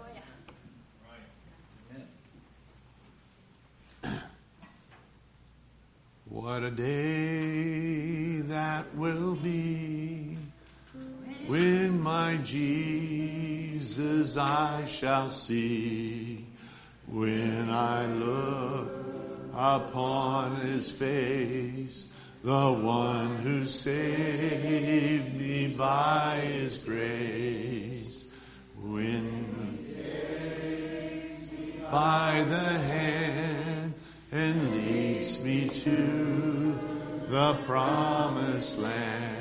What a day that will be when my Jesus I shall see, when I look upon his face, the one who saved me by his grace, when he takes me by the hand and leads me to the promised land.